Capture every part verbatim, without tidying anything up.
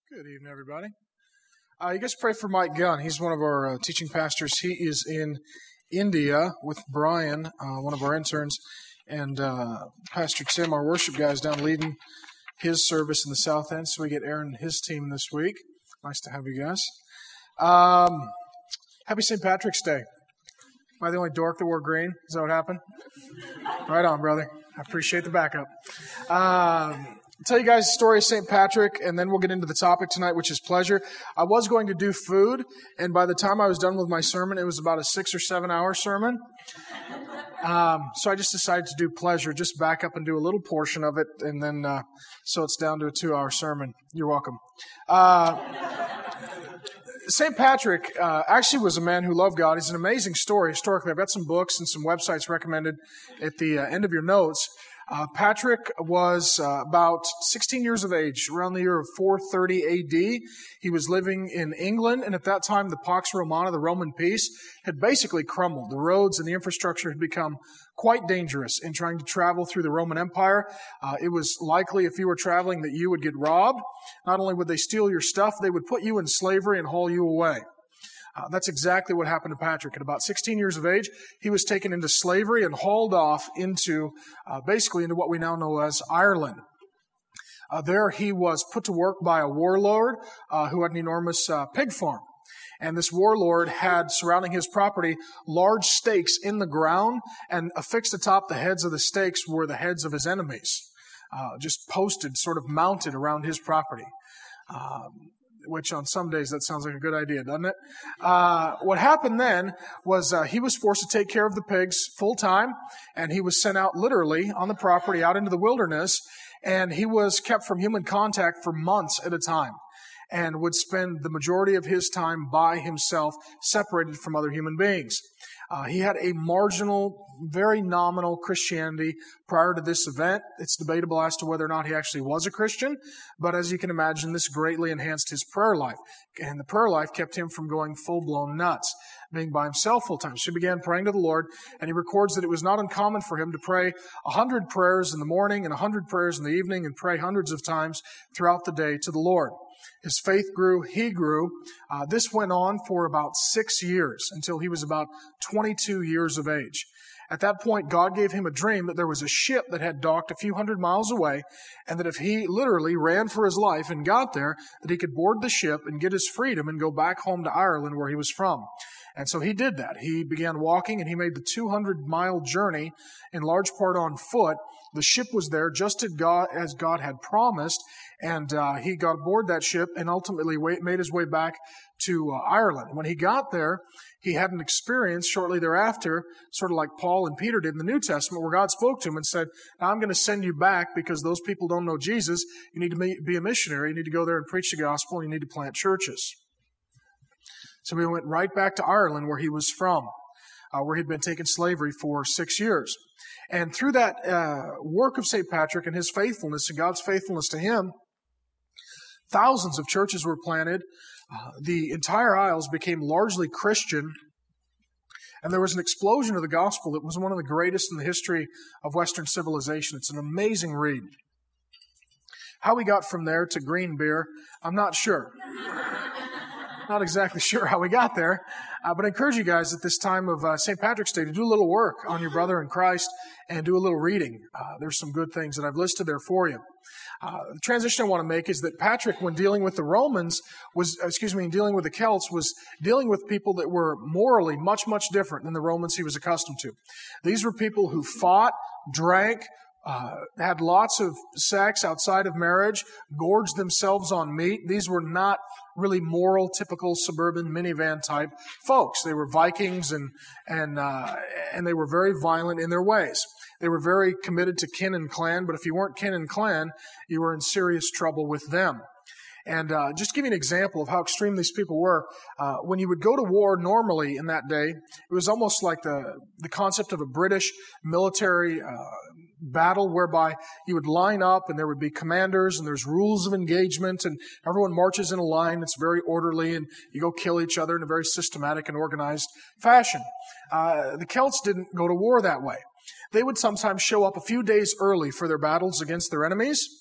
Good evening, everybody. Uh, you guys pray for Mike Gunn. He's one of our uh, teaching pastors. He is in India with Brian, uh, one of our interns, and uh, Pastor Tim, our worship guy, is down leading his service in the South End. So we get Aaron and his team this week. Nice to have you guys. Um, happy Saint Patrick's Day. Am I the only dork that wore green? Is that what happened? Right on, brother. I appreciate the backup. Um, I'll tell you guys the story of Saint Patrick, and then we'll get into the topic tonight, which is pleasure. I was going to do food, and by the time I was done with my sermon, it was about a six or seven hour sermon. Um, so I just decided to do pleasure, just back up and do a little portion of it, and then uh, so it's down to a two hour sermon. You're welcome. Uh, Saint Patrick uh, actually was a man who loved God. He's an amazing story historically. I've got some books and some websites recommended at the uh, end of your notes. Uh, Patrick was uh, about sixteen years of age, around the year of four thirty A D. He was living in England, and at that time, the Pax Romana, the Roman peace, had basically crumbled. The roads and the infrastructure had become quite dangerous in trying to travel through the Roman Empire. Uh, it was likely, if you were traveling, that you would get robbed. Not only would they steal your stuff, they would put you in slavery and haul you away. Uh, that's exactly what happened to Patrick. At about sixteen years of age, he was taken into slavery and hauled off into, uh, basically into what we now know as Ireland. Uh, there he was put to work by a warlord uh, who had an enormous uh, pig farm. And this warlord had surrounding his property large stakes in the ground, and affixed atop the heads of the stakes were the heads of his enemies, uh, just posted, sort of mounted around his property. Um, which on some days that sounds like a good idea, doesn't it? Uh, what happened then was uh, he was forced to take care of the pigs full time, and he was sent out literally on the property out into the wilderness, and he was kept from human contact for months at a time, and would spend the majority of his time by himself, separated from other human beings. Uh, he had a marginal, very nominal Christianity prior to this event. It's debatable as to whether or not he actually was a Christian, but as you can imagine, this greatly enhanced his prayer life. And the prayer life kept him from going full-blown nuts, being by himself full-time. So he began praying to the Lord, and he records that it was not uncommon for him to pray a hundred prayers in the morning and a hundred prayers in the evening, and pray hundreds of times throughout the day to the Lord. His faith grew, he grew. Uh, this went on for about six years until he was about twenty-two years of age. At that point, God gave him a dream that there was a ship that had docked a few hundred miles away, and that if he literally ran for his life and got there, that he could board the ship and get his freedom and go back home to Ireland where he was from. And so he did that. He began walking, and he made the two hundred mile journey in large part on foot. The ship was there just as God, as God had promised, and uh, he got aboard that ship and ultimately made his way back to uh, Ireland. When he got there, he had an experience shortly thereafter, sort of like Paul and Peter did in the New Testament, where God spoke to him and said, I'm going to send you back because those people don't know Jesus. You need to be a missionary. You need to go there and preach the gospel, and you need to plant churches. So he went right back to Ireland, where he was from, uh, where he'd been taken slavery for six years. And through that uh, work of Saint Patrick and his faithfulness and God's faithfulness to him, thousands of churches were planted. Uh, the entire Isles became largely Christian. And there was an explosion of the gospel that was one of the greatest in the history of Western civilization. It's an amazing read. How we got from there to green beer, I'm not sure. Not exactly sure how we got there, uh, but I encourage you guys at this time of uh, Saint Patrick's Day to do a little work on your brother in Christ and do a little reading. Uh, there's some good things that I've listed there for you. Uh, the transition I want to make is that Patrick, when dealing with the Romans, was, excuse me, in dealing with the Celts, was dealing with people that were morally much, much different than the Romans he was accustomed to. These were people who fought, drank, Uh, had lots of sex outside of marriage, gorged themselves on meat. These were not really moral, typical suburban minivan type folks. They were Vikings, and and uh, and they were very violent in their ways. They were very committed to kin and clan, but if you weren't kin and clan, you were in serious trouble with them. And uh, just to give you an example of how extreme these people were, uh, when you would go to war normally in that day, it was almost like the, the concept of a British military uh, battle whereby you would line up and there would be commanders and there's rules of engagement and everyone marches in a line. It's very orderly and you go kill each other in a very systematic and organized fashion. Uh, the Celts didn't go to war that way. They would sometimes show up a few days early for their battles against their enemies.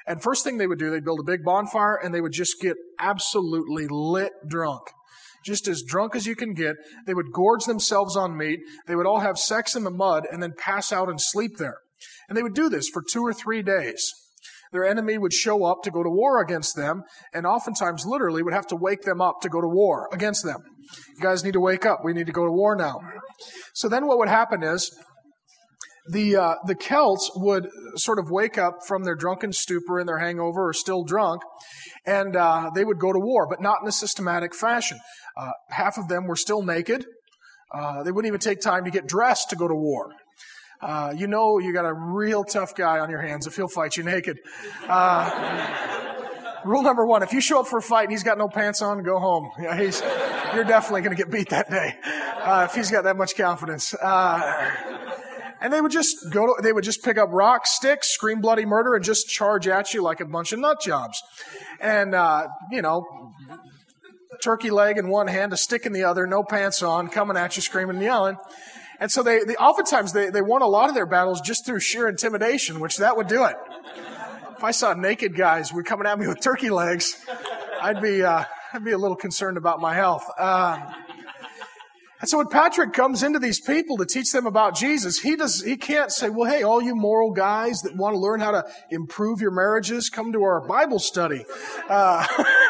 And first thing they would do, they'd build a big bonfire and they would just get absolutely lit drunk. Just as drunk as you can get. They would gorge themselves on meat. They would all have sex in the mud and then pass out and sleep there. And they would do this for two or three days. Their enemy would show up to go to war against them, and oftentimes literally would have to wake them up to go to war against them. You guys need to wake up. We need to go to war now. So then what would happen is the uh, the Celts would sort of wake up from their drunken stupor and their hangover or still drunk, and uh, they would go to war, but not in a systematic fashion. Uh, half of them were still naked. Uh, they wouldn't even take time to get dressed to go to war. Uh, you know you got a real tough guy on your hands if he'll fight you naked. Uh, rule number one, if you show up for a fight and he's got no pants on, go home. Yeah, he's, you're definitely going to get beat that day uh, if he's got that much confidence. Uh, and they would just go to, they would just pick up rocks, sticks, scream bloody murder, and just charge at you like a bunch of nut jobs. And, uh, you know, turkey leg in one hand, a stick in the other, no pants on, coming at you, screaming and yelling. And so they, they oftentimes they, they won a lot of their battles just through sheer intimidation, which that would do it. If I saw naked guys were coming at me with turkey legs, I'd be uh, I'd be a little concerned about my health. Uh, and so when Patrick comes into these people to teach them about Jesus, he does he can't say, well, hey, all you moral guys that want to learn how to improve your marriages, come to our Bible study. Uh,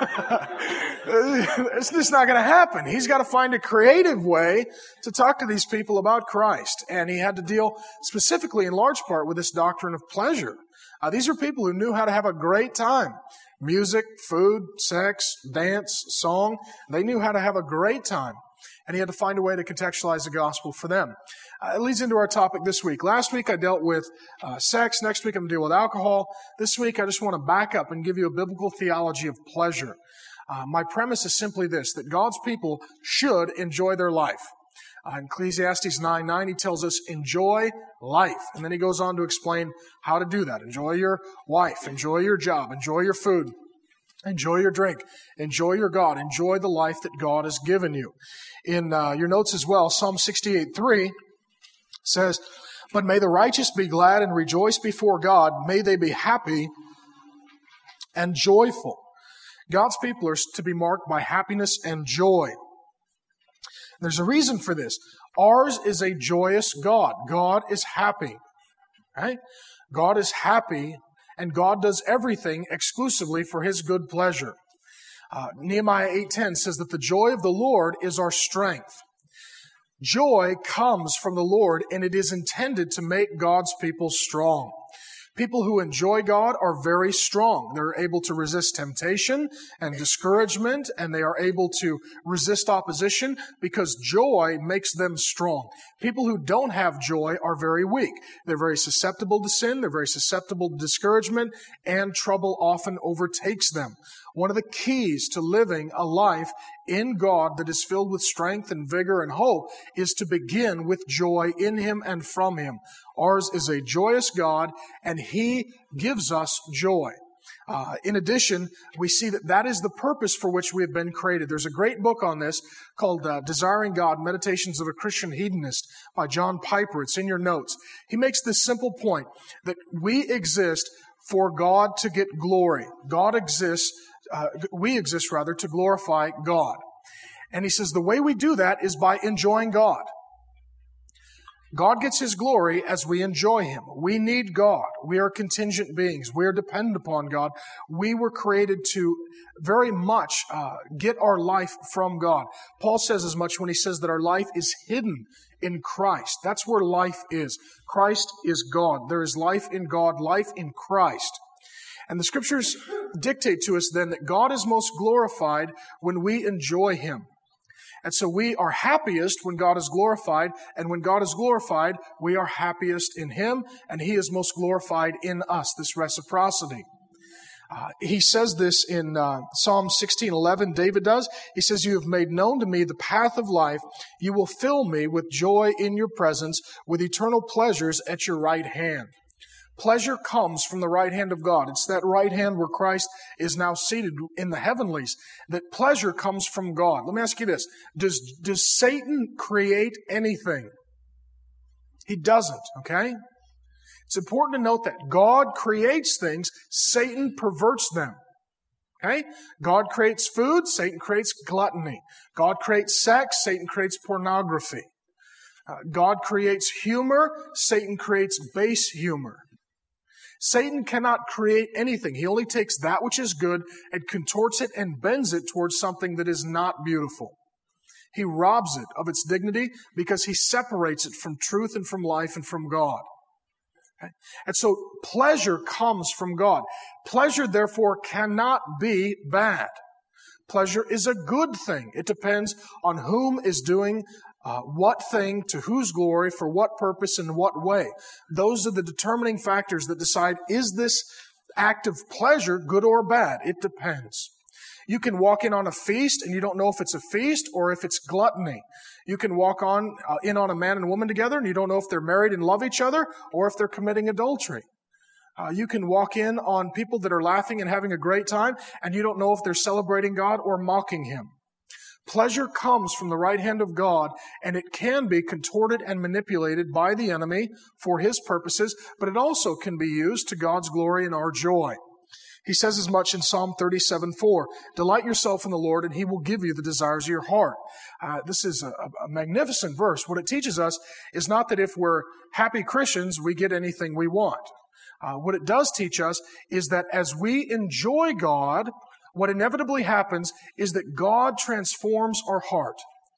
it's just not going to happen. He's got to find a creative way to talk to these people about Christ. And he had to deal specifically in large part with this doctrine of pleasure. Uh, these are people who knew how to have a great time. Music, food, sex, dance, song. They knew how to have a great time. And he had to find a way to contextualize the gospel for them. Uh, it leads into our topic this week. Last week I dealt with uh, sex. Next week I'm going to deal with alcohol. This week I just want to back up and give you a biblical theology of pleasure. Uh, my premise is simply this, that God's people should enjoy their life. Uh, in Ecclesiastes nine nine, he tells us, enjoy life. And then he goes on to explain how to do that. Enjoy your wife. Enjoy your job. Enjoy your food. Enjoy your drink. Enjoy your God. Enjoy the life that God has given you. In uh, your notes as well, Psalm sixty-eight three says, but may the righteous be glad and rejoice before God. May they be happy and joyful. God's people are to be marked by happiness and joy. There's a reason for this. Ours is a joyous God. God is happy. Right? God is happy, and God does everything exclusively for His good pleasure. Uh, Nehemiah eight ten says that the joy of the Lord is our strength. Joy comes from the Lord, and it is intended to make God's people strong. People who enjoy God are very strong. They're able to resist temptation and discouragement, and they are able to resist opposition because joy makes them strong. People who don't have joy are very weak. They're very susceptible to sin. They're very susceptible to discouragement, and trouble often overtakes them. One of the keys to living a life in God that is filled with strength and vigor and hope is to begin with joy in Him and from Him. Ours is a joyous God, and He gives us joy. Uh, in addition, we see that that is the purpose for which we have been created. There's a great book on this called uh, Desiring God, Meditations of a Christian Hedonist by John Piper. It's in your notes. He makes this simple point that we exist for God to get glory. God exists Uh, we exist, rather, to glorify God. And he says the way we do that is by enjoying God. God gets His glory as we enjoy Him. We need God. We are contingent beings. We are dependent upon God. We were created to very much uh, get our life from God. Paul says as much when he says that our life is hidden in Christ. That's where life is. Christ is God. There is life in God, life in Christ. And the Scriptures dictate to us then that God is most glorified when we enjoy Him. And so we are happiest when God is glorified, and when God is glorified, we are happiest in Him, and He is most glorified in us, this reciprocity. Uh, he says this in uh, Psalm sixteen eleven, David does. He says, you have made known to me the path of life. You will fill me with joy in your presence, with eternal pleasures at your right hand. Pleasure comes from the right hand of God. It's that right hand where Christ is now seated in the heavenlies. That pleasure comes from God. Let me ask you this. Does, does Satan create anything? He doesn't, okay? It's important to note that God creates things, Satan perverts them. Okay? God creates food, Satan creates gluttony. God creates sex, Satan creates pornography. Uh, God creates humor, Satan creates base humor. Satan cannot create anything. He only takes that which is good and contorts it and bends it towards something that is not beautiful. He robs it of its dignity because he separates it from truth and from life and from God. Okay? And so pleasure comes from God. Pleasure, therefore, cannot be bad. Pleasure is a good thing. It depends on whom is doing uh, what thing, to whose glory, for what purpose, in what way. Those are the determining factors that decide, is this act of pleasure good or bad? It depends. You can walk in on a feast and you don't know if it's a feast or if it's gluttony. You can walk on uh, in on a man and woman together and you don't know if they're married and love each other or if they're committing adultery. Uh, you can walk in on people that are laughing and having a great time and you don't know if they're celebrating God or mocking Him. Pleasure comes from the right hand of God, and it can be contorted and manipulated by the enemy for his purposes, but it also can be used to God's glory and our joy. He says as much in Psalm thirty-seven four, "Delight yourself in the Lord, and He will give you the desires of your heart." Uh, this is a, a magnificent verse. What it teaches us is not that if we're happy Christians, we get anything we want. Uh, what it does teach us is that as we enjoy God, what inevitably happens is that God transforms our heart.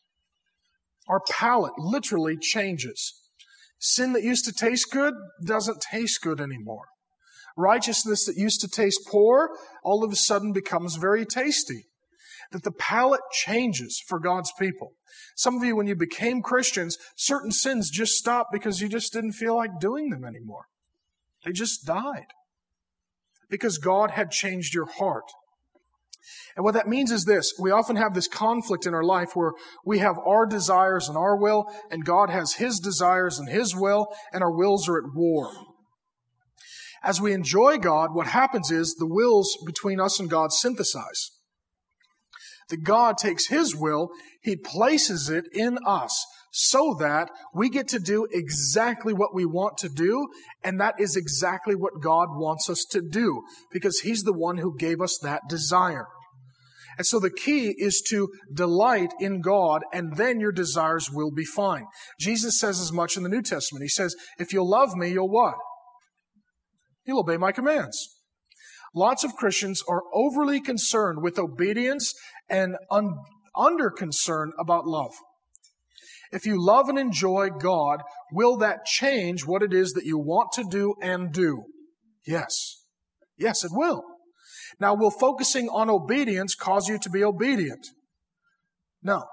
Our palate literally changes. Sin that used to taste good doesn't taste good anymore. Righteousness that used to taste poor all of a sudden becomes very tasty. That the palate changes for God's people. Some of you, when you became Christians, certain sins just stopped because you just didn't feel like doing them anymore. They just died. Because God had changed your heart. And what that means is this: we often have this conflict in our life where we have our desires and our will, and God has His desires and His will, and our wills are at war. As we enjoy God, what happens is the wills between us and God synthesize. That God takes His will, He places it in us so that we get to do exactly what we want to do, and that is exactly what God wants us to do, because He's the one who gave us that desire. And so the key is to delight in God, and then your desires will be fine. Jesus says as much in the New Testament. He says, if you'll love me, you'll what? You'll obey my commands. Lots of Christians are overly concerned with obedience and un- under concerned about love. If you love and enjoy God, will that change what it is that you want to do and do? Yes. Yes, it will. Now, will focusing on obedience cause you to be obedient? No.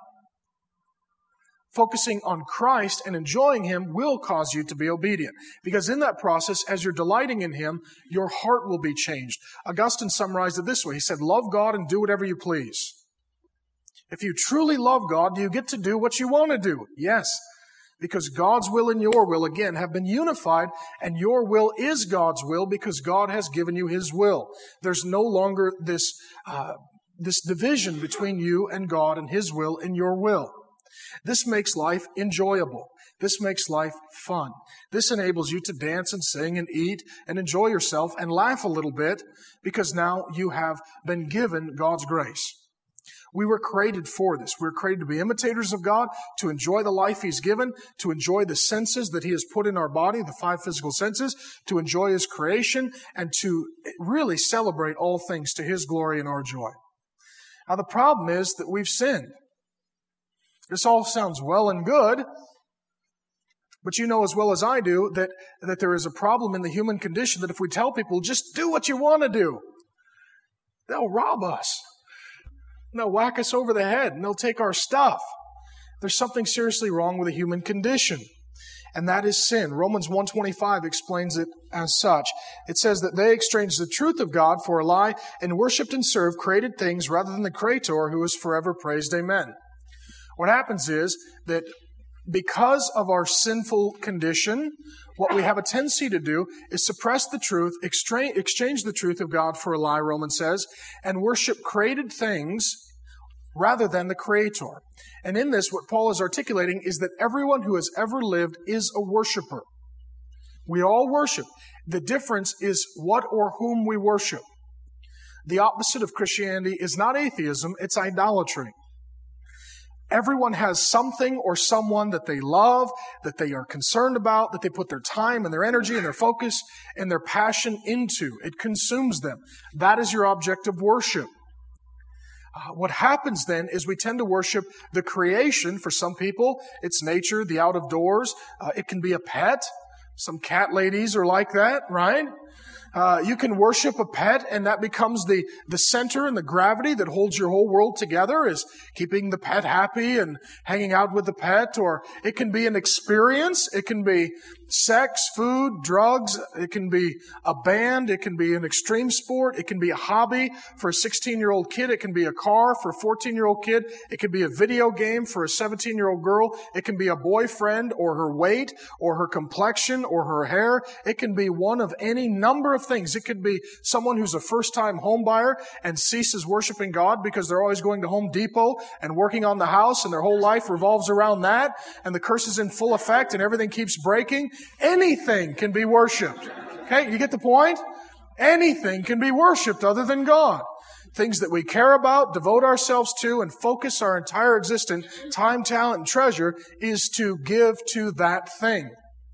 Focusing on Christ and enjoying Him will cause you to be obedient. Because in that process, as you're delighting in Him, your heart will be changed. Augustine summarized it this way. He said, love God and do whatever you please. If you truly love God, do you get to do what you want to do? Yes. Because God's will and your will, again, have been unified, and your will is God's will because God has given you His will. There's no longer this, uh, this division between you and God and His will and your will. This makes life enjoyable. This makes life fun. This enables you to dance and sing and eat and enjoy yourself and laugh a little bit because now you have been given God's grace. We were created for this. We were created to be imitators of God, to enjoy the life He's given, to enjoy the senses that He has put in our body, the five physical senses, to enjoy His creation, and to really celebrate all things to His glory and our joy. Now, the problem is that we've sinned. This all sounds well and good, but you know as well as I do that, that there is a problem in the human condition that if we tell people, just do what you want to do, they'll rob us. And they'll whack us over the head, and they'll take our stuff. There's something seriously wrong with the human condition, and that is sin. Romans one twenty-five explains it as such. It says that they exchanged the truth of God for a lie and worshipped and served created things rather than the Creator who is forever praised. Amen. What happens is that because of our sinful condition, what we have a tendency to do is suppress the truth, exchange the truth of God for a lie, Romans says, and worship created things rather than the Creator. And in this, what Paul is articulating is that everyone who has ever lived is a worshiper. We all worship. The difference is what or whom we worship. The opposite of Christianity is not atheism, it's idolatry. Everyone has something or someone that they love, that they are concerned about, that they put their time and their energy and their focus and their passion into. It consumes them. That is your object of worship. Uh, what happens then is we tend to worship the creation. For some people, it's nature, the out of doors. Uh, it can be a pet. Some cat ladies are like that, right? Uh, you can worship a pet, and that becomes the, the center and the gravity that holds your whole world together, is keeping the pet happy and hanging out with the pet. Or it can be an experience. It can be sex, food, drugs. It can be a band. It can be an extreme sport. It can be a hobby for a sixteen-year-old kid. It can be a car for a fourteen-year-old kid. It can be a video game for a seventeen-year-old girl. It can be a boyfriend, or her weight, or her complexion, or her hair. It can be one of any number of things. It could be someone who's a first-time home buyer and ceases worshiping God because they're always going to Home Depot and working on the house, and their whole life revolves around that, and the curse is in full effect and everything keeps breaking. Anything can be worshiped. Okay, you get the point? Anything can be worshiped other than God. Things that we care about, devote ourselves to, and focus our entire existence, time, talent, and treasure, is to give to that thing.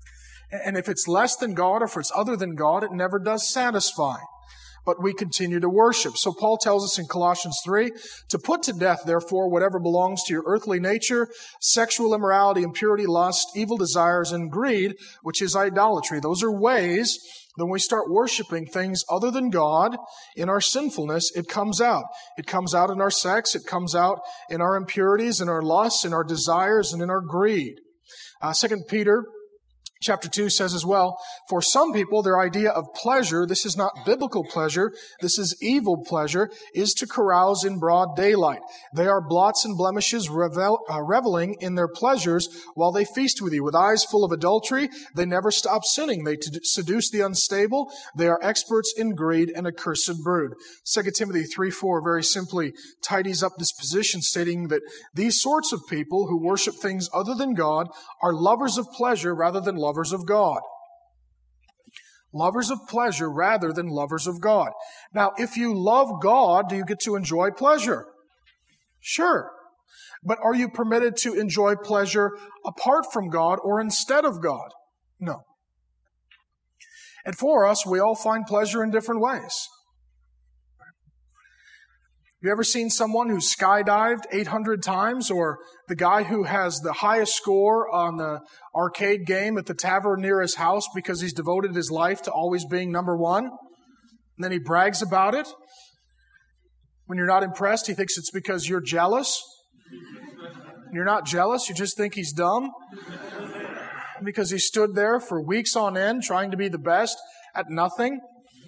And if it's less than God, or if it's other than God, it never does satisfy. But we continue to worship. So Paul tells us in Colossians three, to put to death, therefore, whatever belongs to your earthly nature, sexual immorality, impurity, lust, evil desires, and greed, which is idolatry. Those are ways that when we start worshiping things other than God in our sinfulness, it comes out. It comes out in our sex. It comes out in our impurities, in our lusts, in our desires, and in our greed. Uh, Second Peter Chapter two says as well, for some people, their idea of pleasure, this is not biblical pleasure, this is evil pleasure, is to carouse in broad daylight. They are blots and blemishes, revel, uh, reveling in their pleasures while they feast with you. With eyes full of adultery, they never stop sinning. They t- seduce the unstable. They are experts in greed and accursed brood. Second Timothy three four very simply tidies up this position, stating that these sorts of people who worship things other than God are lovers of pleasure rather than lovers of God. Lovers of pleasure rather than lovers of God. Now, if you love God, do you get to enjoy pleasure? Sure. But are you permitted to enjoy pleasure apart from God or instead of God? No. And for us, we all find pleasure in different ways. Have you ever seen someone who skydived eight hundred times, or the guy who has the highest score on the arcade game at the tavern near his house because he's devoted his life to always being number one? And then he brags about it. When you're not impressed, he thinks it's because you're jealous. You're not jealous, you just think he's dumb. Because he stood there for weeks on end trying to be the best at nothing.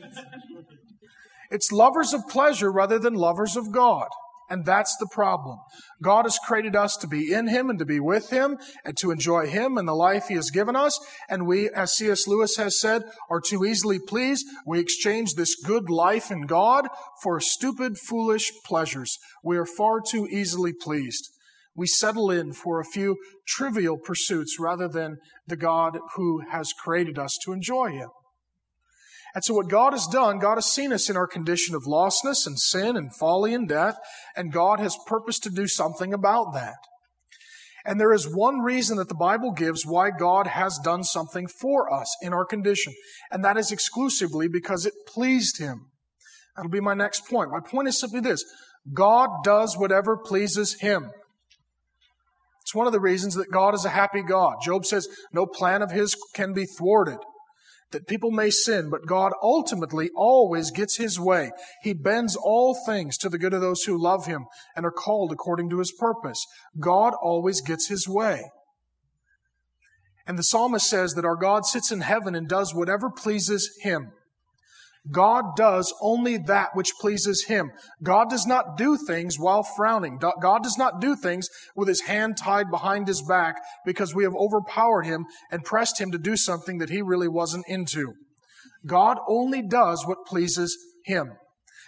It's lovers of pleasure rather than lovers of God. And that's the problem. God has created us to be in Him and to be with Him and to enjoy Him and the life He has given us. And we, as C S Lewis has said, are too easily pleased. We exchange this good life in God for stupid, foolish pleasures. We are far too easily pleased. We settle in for a few trivial pursuits rather than the God who has created us to enjoy Him. And so what God has done, God has seen us in our condition of lostness and sin and folly and death, and God has purposed to do something about that. And there is one reason that the Bible gives why God has done something for us in our condition, and that is exclusively because it pleased Him. That'll be my next point. My point is simply this: God does whatever pleases Him. It's one of the reasons that God is a happy God. Job says, no plan of His can be thwarted. That people may sin, but God ultimately always gets His way. He bends all things to the good of those who love Him and are called according to His purpose. God always gets His way. And the psalmist says that our God sits in heaven and does whatever pleases Him. God does only that which pleases Him. God does not do things while frowning. God does not do things with His hand tied behind His back because we have overpowered Him and pressed Him to do something that He really wasn't into. God only does what pleases Him.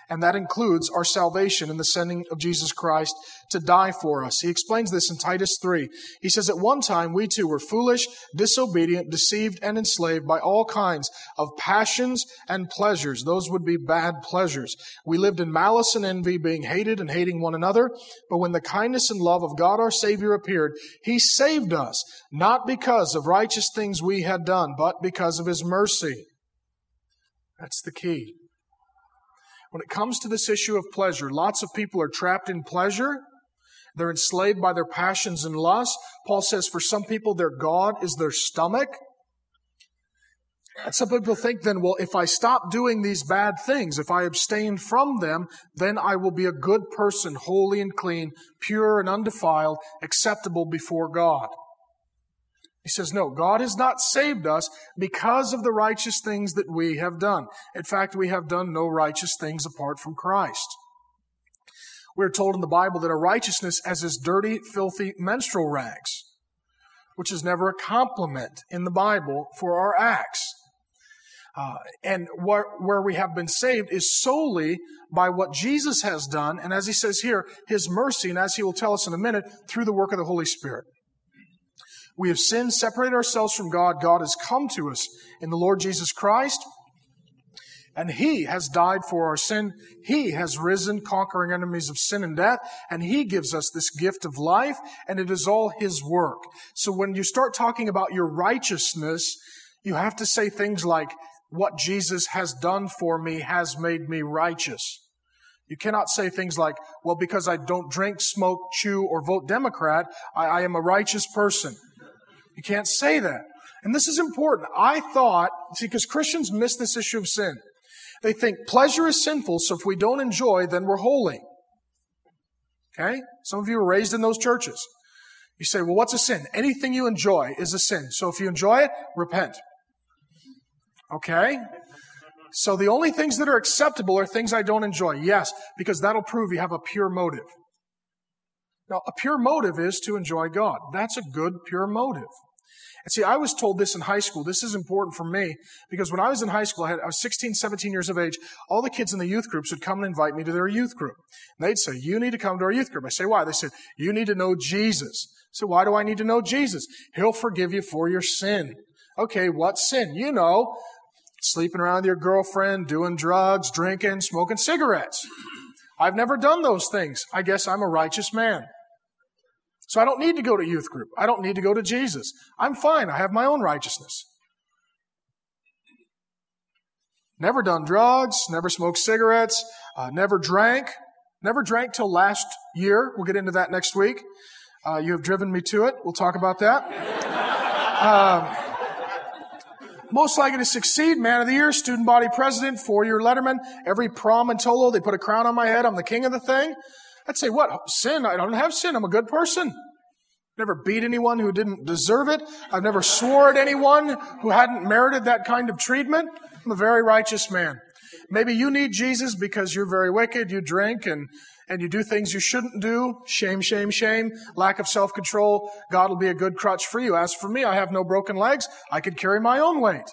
And that includes our salvation in the sending of Jesus Christ to die for us. He explains this in Titus three. He says, at one time we too were foolish, disobedient, deceived, and enslaved by all kinds of passions and pleasures. Those would be bad pleasures. We lived in malice and envy, being hated and hating one another. But when the kindness and love of God our Savior appeared, He saved us, not because of righteous things we had done, but because of His mercy. That's the key. When it comes to this issue of pleasure, lots of people are trapped in pleasure. They're enslaved by their passions and lusts. Paul says for some people, their God is their stomach. And some people think then, well, if I stop doing these bad things, if I abstain from them, then I will be a good person, holy and clean, pure and undefiled, acceptable before God. He says, no, God has not saved us because of the righteous things that we have done. In fact, we have done no righteous things apart from Christ. We're told in the Bible that our righteousness as His dirty, filthy menstrual rags, which is never a compliment in the Bible for our acts. Uh, and where, where we have been saved is solely by what Jesus has done, and as he says here, His mercy, and as he will tell us in a minute, through the work of the Holy Spirit. We have sinned, separated ourselves from God. God has come to us in the Lord Jesus Christ, and He has died for our sin. He has risen, conquering enemies of sin and death, and He gives us this gift of life, and it is all His work. So when you start talking about your righteousness, you have to say things like, what Jesus has done for me has made me righteous. You cannot say things like, well, because I don't drink, smoke, chew, or vote Democrat, I, I am a righteous person. You can't say that. And this is important. I thought, see, because Christians miss this issue of sin. They think pleasure is sinful, so if we don't enjoy, then we're holy. Okay? Some of you were raised in those churches. You say, well, what's a sin? Anything you enjoy is a sin. So if you enjoy it, repent. Okay? So the only things that are acceptable are things I don't enjoy. Yes, because that'll prove you have a pure motive. Now, a pure motive is to enjoy God. That's a good, pure motive. And see, I was told this in high school. This is important for me because when I was in high school, I, had, I was sixteen, seventeen years of age. All the kids in the youth groups would come and invite me to their youth group. And they'd say, you need to come to our youth group. I say, why? They said, you need to know Jesus. So why do I need to know Jesus? He'll forgive you for your sin. Okay, what sin? You know, sleeping around with your girlfriend, doing drugs, drinking, smoking cigarettes. I've never done those things. I guess I'm a righteous man. So I don't need to go to youth group. I don't need to go to Jesus. I'm fine. I have my own righteousness. Never done drugs, never smoked cigarettes, uh, never drank. Never drank till last year. We'll get into that next week. Uh, you have driven me to it. We'll talk about that. um, most likely to succeed, man of the year, student body president, four-year letterman. Every prom and Tolo, they put a crown on my head. I'm the king of the thing. I'd say, what? Sin? I don't have sin. I'm a good person. Never beat anyone who didn't deserve it. I've never swore at anyone who hadn't merited that kind of treatment. I'm a very righteous man. Maybe you need Jesus because you're very wicked. You drink and, and you do things you shouldn't do. Shame, shame, shame. Lack of self-control. God will be a good crutch for you. As for me, I have no broken legs. I could carry my own weight.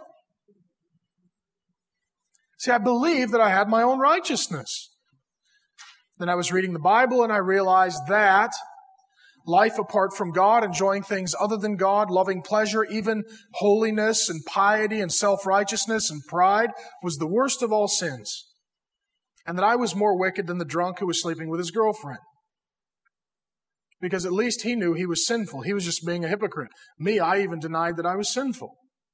See, I believed that I had my own righteousness. Then I was reading the Bible and I realized that life apart from God, enjoying things other than God, loving pleasure, even holiness and piety and self-righteousness and pride was the worst of all sins. And that I was more wicked than the drunk who was sleeping with his girlfriend. Because at least he knew he was sinful. He was just being a hypocrite. Me, I even denied that I was sinful.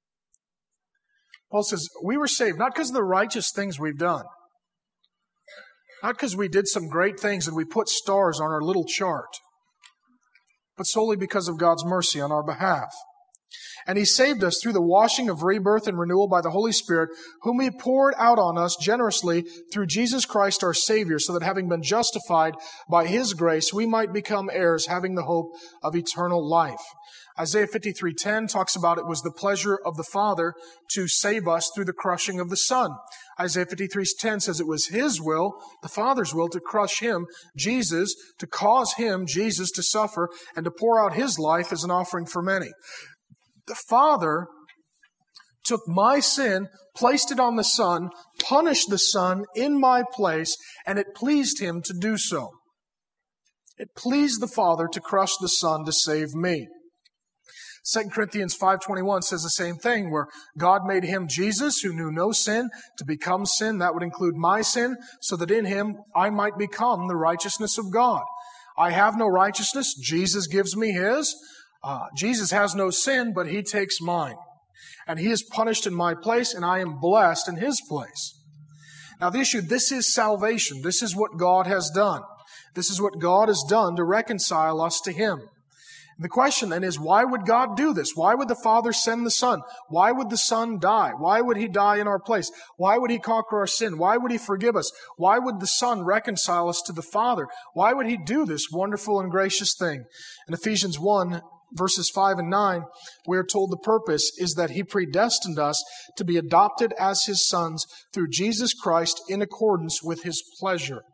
Paul says, we were saved not because of the righteous things we've done. Not because we did some great things and we put stars on our little chart, but solely because of God's mercy on our behalf. And He saved us through the washing of rebirth and renewal by the Holy Spirit, whom He poured out on us generously through Jesus Christ our Savior, so that having been justified by His grace, we might become heirs, having the hope of eternal life. Isaiah fifty-three ten talks about it was the pleasure of the Father to save us through the crushing of the Son. Isaiah fifty-three ten says it was His will, the Father's will, to crush Him, Jesus, to cause Him, Jesus, to suffer and to pour out His life as an offering for many. The Father took my sin, placed it on the Son, punished the Son in my place, and it pleased Him to do so. It pleased the Father to crush the Son to save me. Second Corinthians five twenty-one says the same thing, where God made Him, Jesus, who knew no sin, to become sin. That would include my sin, so that in Him I might become the righteousness of God. I have no righteousness. Jesus gives me His. Uh, Jesus has no sin, but He takes mine. And He is punished in my place, and I am blessed in His place. Now the issue, this is salvation. This is what God has done. This is what God has done to reconcile us to Him. The question then is, why would God do this? Why would the Father send the Son? Why would the Son die? Why would He die in our place? Why would He conquer our sin? Why would He forgive us? Why would the Son reconcile us to the Father? Why would He do this wonderful and gracious thing? In Ephesians one, verses five and nine, we are told the purpose is that He predestined us to be adopted as His sons through Jesus Christ in accordance with His pleasure.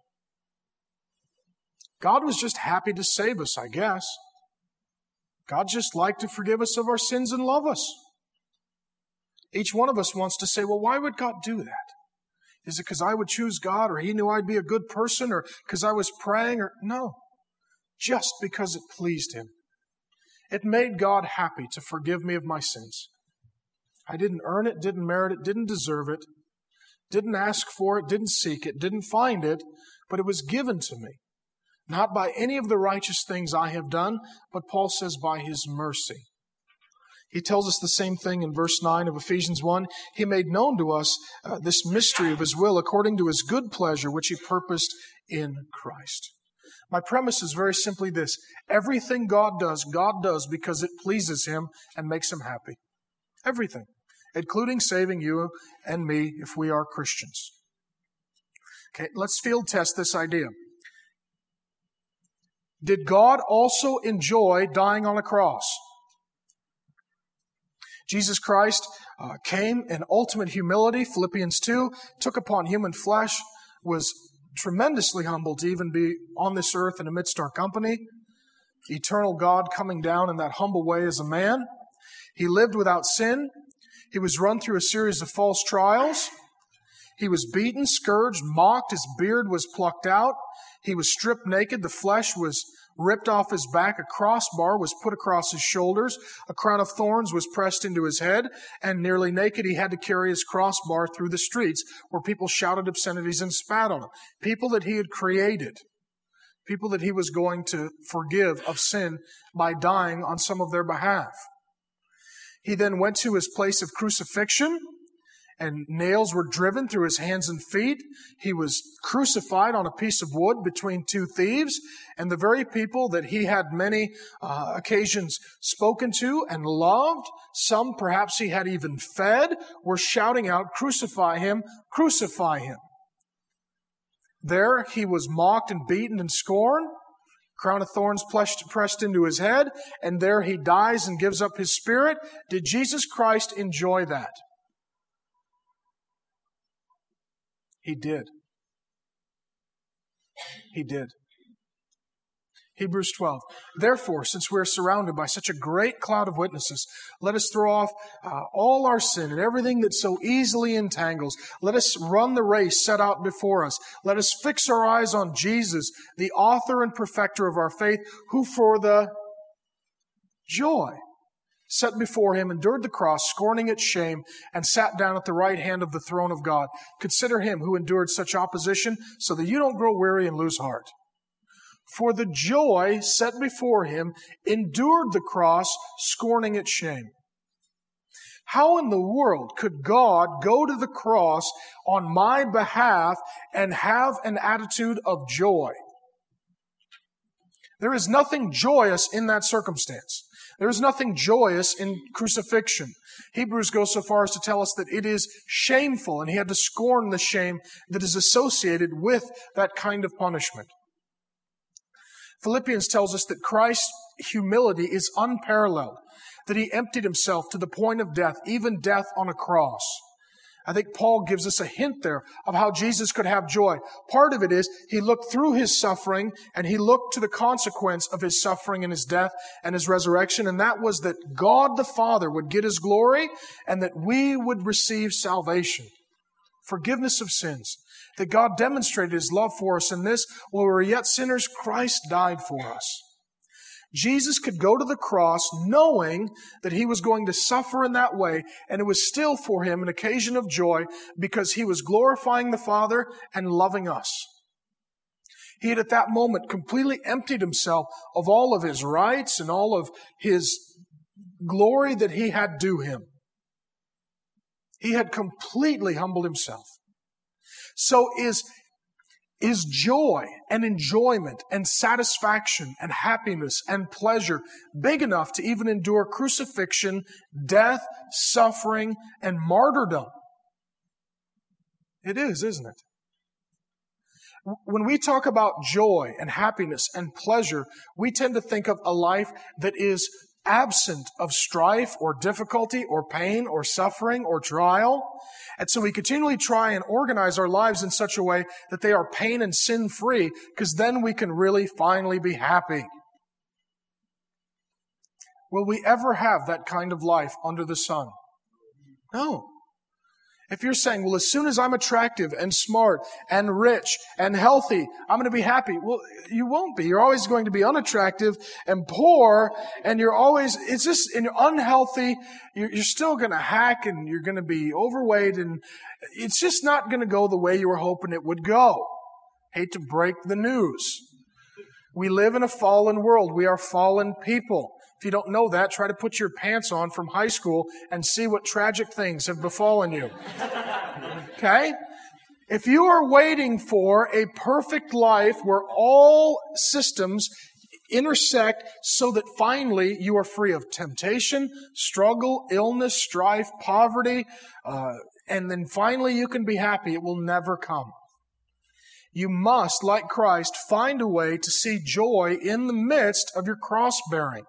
God was just happy to save us, I guess. God just liked to forgive us of our sins and love us. Each one of us wants to say, well, why would God do that? Is it because I would choose God, or He knew I'd be a good person, or because I was praying? Or no, just because it pleased Him. It made God happy to forgive me of my sins. I didn't earn it, didn't merit it, didn't deserve it, didn't ask for it, didn't seek it, didn't find it, but it was given to me. Not by any of the righteous things I have done, but Paul says by His mercy. He tells us the same thing in verse nine of Ephesians one. He made known to us uh, this mystery of His will according to His good pleasure, which He purposed in Christ. My premise is very simply this. Everything God does, God does because it pleases Him and makes Him happy. Everything, including saving you and me if we are Christians. Okay, let's field test this idea. Did God also enjoy dying on a cross? Jesus Christ uh, came in ultimate humility, Philippians two, took upon human flesh, was tremendously humbled to even be on this earth and amidst our company. Eternal God coming down in that humble way as a man. He lived without sin. He was run through a series of false trials. He was beaten, scourged, mocked. His beard was plucked out. He was stripped naked. The flesh was ripped off His back. A crossbar was put across His shoulders. A crown of thorns was pressed into His head. And nearly naked, He had to carry His crossbar through the streets where people shouted obscenities and spat on Him. People that He had created. People that He was going to forgive of sin by dying on some of their behalf. He then went to His place of crucifixion, and nails were driven through His hands and feet. He was crucified on a piece of wood between two thieves, and the very people that He had many uh, occasions spoken to and loved, some perhaps He had even fed, were shouting out, "Crucify Him, crucify Him." There He was mocked and beaten and scorned, crown of thorns pressed into His head, and there He dies and gives up His spirit. Did Jesus Christ enjoy that? He did. He did. Hebrews twelve. Therefore, since we are surrounded by such a great cloud of witnesses, let us throw off uh, all our sin and everything that so easily entangles. Let us run the race set out before us. Let us fix our eyes on Jesus, the author and perfecter of our faith, who for the joy set before Him endured the cross, scorning its shame, and sat down at the right hand of the throne of God. Consider Him who endured such opposition so that you don't grow weary and lose heart. For the joy set before Him endured the cross, scorning its shame. How in the world could God go to the cross on my behalf and have an attitude of joy? There is nothing joyous in that circumstance. There is nothing joyous in crucifixion. Hebrews goes so far as to tell us that it is shameful, and He had to scorn the shame that is associated with that kind of punishment. Philippians tells us that Christ's humility is unparalleled, that He emptied Himself to the point of death, even death on a cross. I think Paul gives us a hint there of how Jesus could have joy. Part of it is he looked through his suffering and he looked to the consequence of his suffering and his death and his resurrection, and that was that God the Father would get his glory and that we would receive salvation, forgiveness of sins. That God demonstrated his love for us in this, while we were yet sinners, Christ died for us. Jesus could go to the cross knowing that he was going to suffer in that way, and it was still for him an occasion of joy because he was glorifying the Father and loving us. He had at that moment completely emptied himself of all of his rights and all of his glory that he had due him. He had completely humbled himself. So is Is joy and enjoyment and satisfaction and happiness and pleasure big enough to even endure crucifixion, death, suffering, and martyrdom? It is, isn't it? When we talk about joy and happiness and pleasure, we tend to think of a life that is absent of strife or difficulty or pain or suffering or trial. And so we continually try and organize our lives in such a way that they are pain and sin free, because then we can really finally be happy. Will we ever have that kind of life under the sun? No. If you're saying, well, as soon as I'm attractive and smart and rich and healthy, I'm going to be happy. Well, you won't be. You're always going to be unattractive and poor, and you're always, it's just, and you're unhealthy. You're, you're still going to hack, and you're going to be overweight, and it's just not going to go the way you were hoping it would go. Hate to break the news. We live in a fallen world. We are fallen people. If you don't know that, try to put your pants on from high school and see what tragic things have befallen you. Okay? If you are waiting for a perfect life where all systems intersect so that finally you are free of temptation, struggle, illness, strife, poverty, uh, and then finally you can be happy, it will never come. You must, like Christ, find a way to see joy in the midst of your cross-bearing.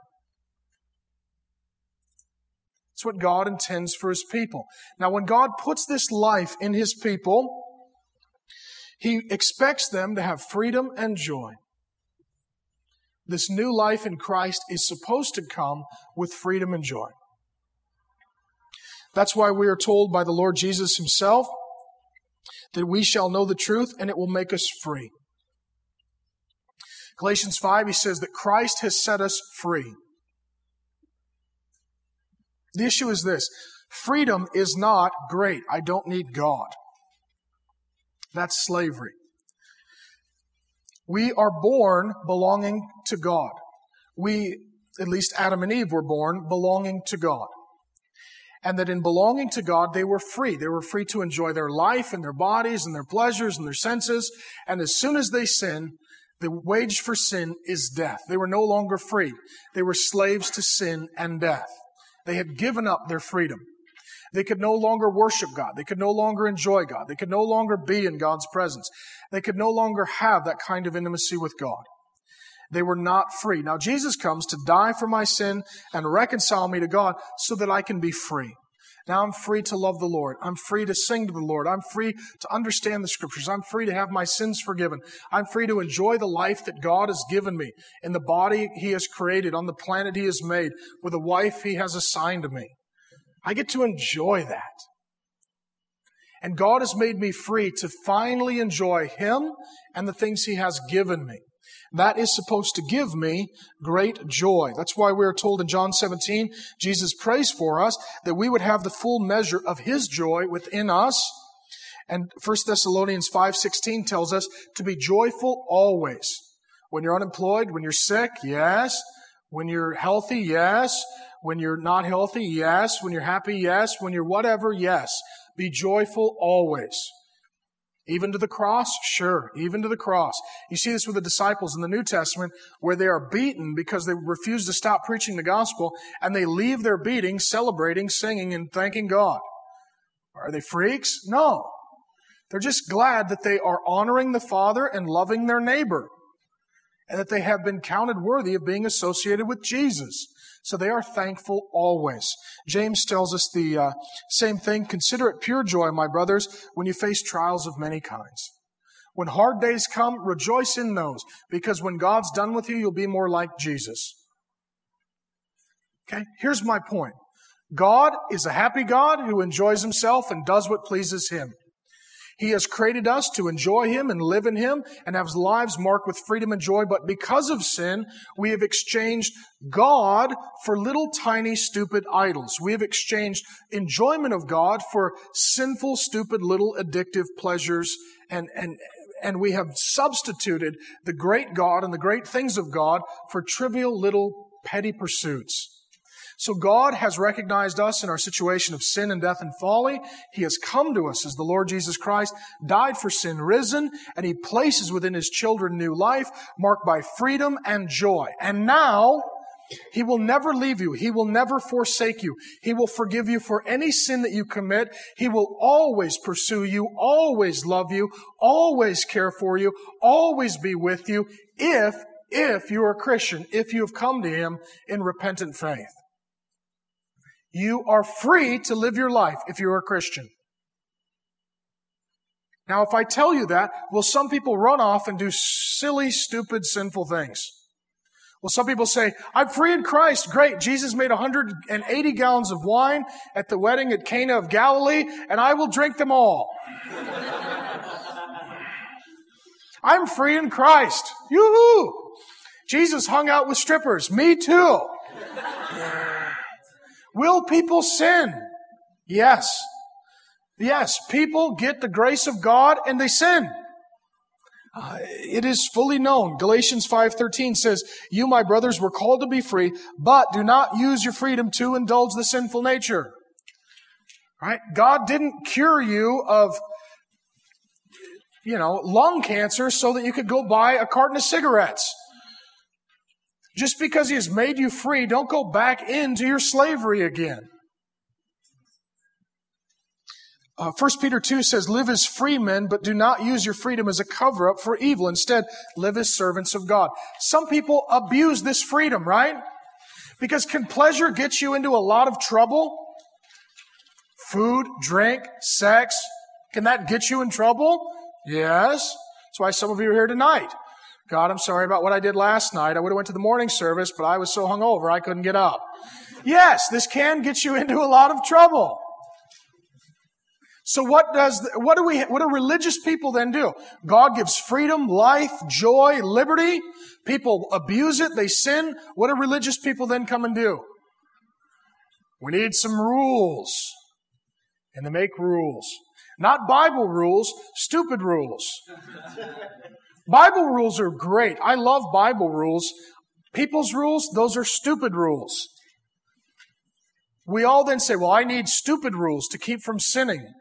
It's what God intends for His people. Now, when God puts this life in His people, He expects them to have freedom and joy. This new life in Christ is supposed to come with freedom and joy. That's why we are told by the Lord Jesus Himself that we shall know the truth and it will make us free. Galatians five, he says that Christ has set us free. The issue is this: freedom is not great. I don't need God. That's slavery. We are born belonging to God. We, at least Adam and Eve, were born belonging to God. And that in belonging to God, they were free. They were free to enjoy their life and their bodies and their pleasures and their senses. And as soon as they sin, the wage for sin is death. They were no longer free. They were slaves to sin and death. They had given up their freedom. They could no longer worship God. They could no longer enjoy God. They could no longer be in God's presence. They could no longer have that kind of intimacy with God. They were not free. Now Jesus comes to die for my sin and reconcile me to God so that I can be free. Now I'm free to love the Lord. I'm free to sing to the Lord. I'm free to understand the Scriptures. I'm free to have my sins forgiven. I'm free to enjoy the life that God has given me in the body He has created, on the planet He has made, with a wife He has assigned to me. I get to enjoy that. And God has made me free to finally enjoy Him and the things He has given me. That is supposed to give me great joy. That's why we are told in John seventeen, Jesus prays for us that we would have the full measure of His joy within us. And First Thessalonians five sixteen tells us to be joyful always. When you're unemployed, when you're sick, yes. When you're healthy, yes. When you're not healthy, yes. When you're happy, yes. When you're whatever, yes. Be joyful always. Even to the cross? Sure, even to the cross. You see this with the disciples in the New Testament, where they are beaten because they refuse to stop preaching the gospel, and they leave their beating celebrating, singing, and thanking God. Are they freaks? No. They're just glad that they are honoring the Father and loving their neighbor, and that they have been counted worthy of being associated with Jesus. So they are thankful always. James tells us the uh, same thing. Consider it pure joy, my brothers, when you face trials of many kinds. When hard days come, rejoice in those, because when God's done with you, you'll be more like Jesus. Okay, here's my point. God is a happy God who enjoys himself and does what pleases him. He has created us to enjoy him and live in him and have lives marked with freedom and joy. But because of sin, we have exchanged God for little tiny stupid idols. We have exchanged enjoyment of God for sinful, stupid, little addictive pleasures. And, and, and we have substituted the great God and the great things of God for trivial little petty pursuits. So God has recognized us in our situation of sin and death and folly. He has come to us as the Lord Jesus Christ, died for sin, risen, and He places within His children new life, marked by freedom and joy. And now, He will never leave you. He will never forsake you. He will forgive you for any sin that you commit. He will always pursue you, always love you, always care for you, always be with you, if, if you are a Christian, if you have come to Him in repentant faith. You are free to live your life if you're a Christian. Now, if I tell you that, will some people run off and do silly, stupid, sinful things? Well, some people say, I'm free in Christ. Great. Jesus made one hundred eighty gallons of wine at the wedding at Cana of Galilee, and I will drink them all. I'm free in Christ. Yoo-hoo! Jesus hung out with strippers. Me too. Will people sin? Yes. Yes, people get the grace of God and they sin. Uh, it is fully known. Galatians five thirteen says, you, my brothers, were called to be free, but do not use your freedom to indulge the sinful nature. Right? God didn't cure you of, you know, lung cancer so that you could go buy a carton of cigarettes. Just because He has made you free, don't go back into your slavery again. Uh, First Peter two says, live as free men, but do not use your freedom as a cover-up for evil. Instead, live as servants of God. Some people abuse this freedom, right? Because can pleasure get you into a lot of trouble? Food, drink, sex, can that get you in trouble? Yes. That's why some of you are here tonight. God, I'm sorry about what I did last night. I would have went to the morning service, but I was so hungover I couldn't get up. Yes, this can get you into a lot of trouble. So what does, what do we, what do religious people then do? God gives freedom, life, joy, liberty. People abuse it. They sin. What do religious people then come and do? We need some rules. And they make rules. Not Bible rules, stupid rules. Bible rules are great. I love Bible rules. People's rules, those are stupid rules. We all then say, well, I need stupid rules to keep from sinning.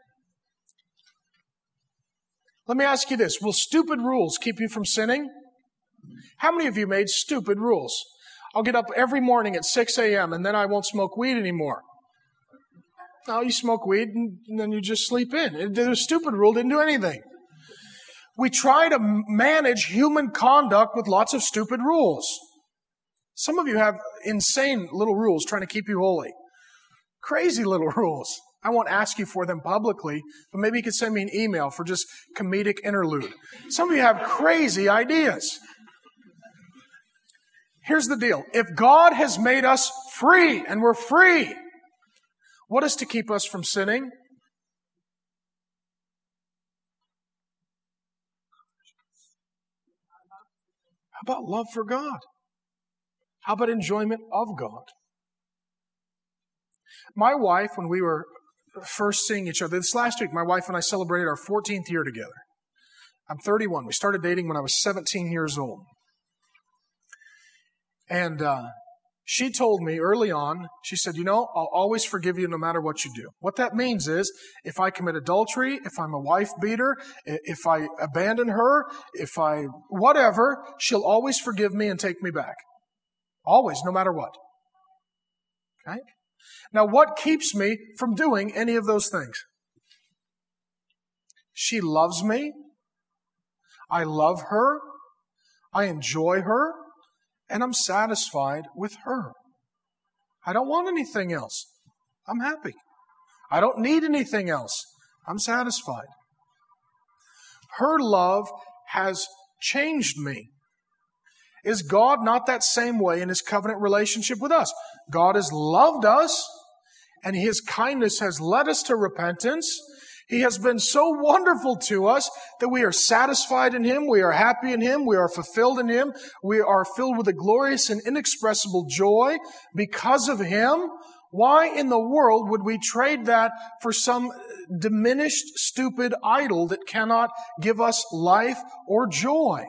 Let me ask you this. Will stupid rules keep you from sinning? How many of you made stupid rules? I'll get up every morning at six a.m. and then I won't smoke weed anymore. No, you smoke weed and then you just sleep in. The stupid rule didn't do anything. We try to manage human conduct with lots of stupid rules. Some of you have insane little rules trying to keep you holy. Crazy little rules. I won't ask you for them publicly, but maybe you could send me an email for just comedic interlude. Some of you have crazy ideas. Here's the deal. If God has made us free, and we're free, what is to keep us from sinning? How about love for God? How about enjoyment of God? My wife, when we were first seeing each other, this last week, my wife and I celebrated our fourteenth year together. I'm thirty-one. We started dating when I was seventeen years old. And uh, she told me early on, she said, you know, I'll always forgive you no matter what you do. What that means is, if I commit adultery, if I'm a wife beater, if I abandon her, if I whatever, she'll always forgive me and take me back. Always, no matter what. Okay? Now, what keeps me from doing any of those things? She loves me. I love her. I enjoy her. And I'm satisfied with her. I don't want anything else. I'm happy. I don't need anything else. I'm satisfied. Her love has changed me. Is God not that same way in His covenant relationship with us? God has loved us, and His kindness has led us to repentance. He has been so wonderful to us that we are satisfied in Him, we are happy in Him, we are fulfilled in Him, we are filled with a glorious and inexpressible joy because of Him. Why in the world would we trade that for some diminished, stupid idol that cannot give us life or joy?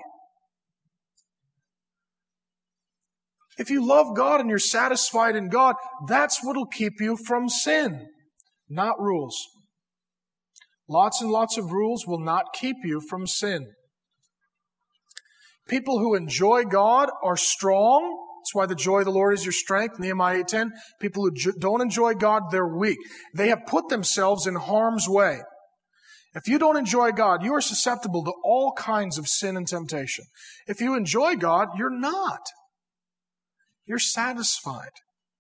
If you love God and you're satisfied in God, that's what will keep you from sin, not rules. Lots and lots of rules will not keep you from sin. People who enjoy God are strong. That's why the joy of the Lord is your strength, Nehemiah eight ten. People who don't enjoy God, they're weak. They have put themselves in harm's way. If you don't enjoy God, you are susceptible to all kinds of sin and temptation. If you enjoy God, you're not. You're satisfied.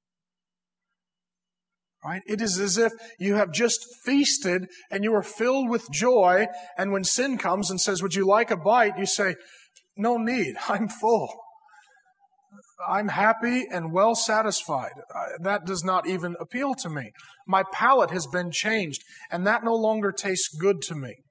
Right? It is as if you have just feasted and you are filled with joy, and when sin comes and says, would you like a bite? You say, no need, I'm full. I'm happy and well satisfied. That does not even appeal to me. My palate has been changed, and that no longer tastes good to me.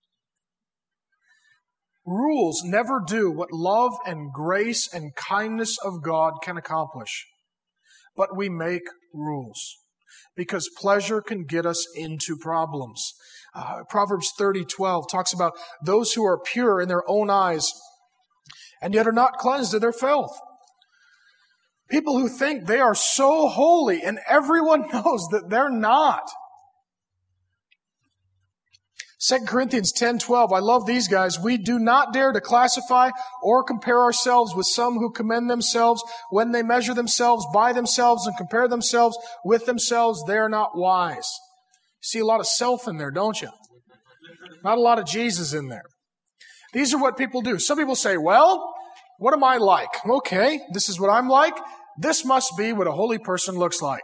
Rules never do what love and grace and kindness of God can accomplish. But we make rules because pleasure can get us into problems. Uh, Proverbs thirty twelve talks about those who are pure in their own eyes and yet are not cleansed of their filth. People who think they are so holy and everyone knows that they're not. Second Corinthians ten twelve, I love these guys. We do not dare to classify or compare ourselves with some who commend themselves. When they measure themselves by themselves and compare themselves with themselves, they are not wise. See a lot of self in there, don't you? Not a lot of Jesus in there. These are what people do. Some people say, well, what am I like? Okay, this is what I'm like. This must be what a holy person looks like.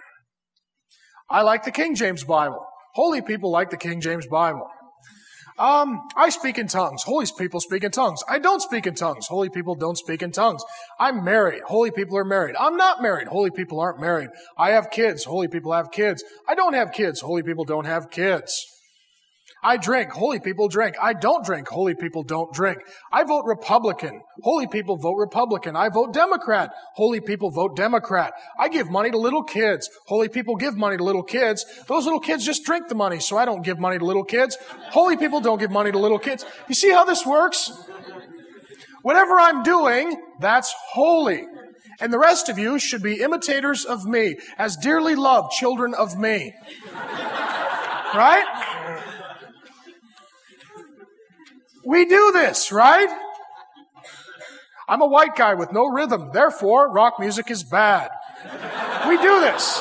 I like the King James Bible. Holy people like the King James Bible. Um, I speak in tongues. Holy people speak in tongues. I don't speak in tongues. Holy people don't speak in tongues. I'm married. Holy people are married. I'm not married. Holy people aren't married. I have kids. Holy people have kids. I don't have kids. Holy people don't have kids. I drink. Holy people drink. I don't drink. Holy people don't drink. I vote Republican. Holy people vote Republican. I vote Democrat. Holy people vote Democrat. I give money to little kids. Holy people give money to little kids. Those little kids just drink the money, so I don't give money to little kids. Holy people don't give money to little kids. You see how this works? Whatever I'm doing, that's holy. And the rest of you should be imitators of me, as dearly loved children of me. Right? We do this, right? I'm a white guy with no rhythm. Therefore, rock music is bad. We do this.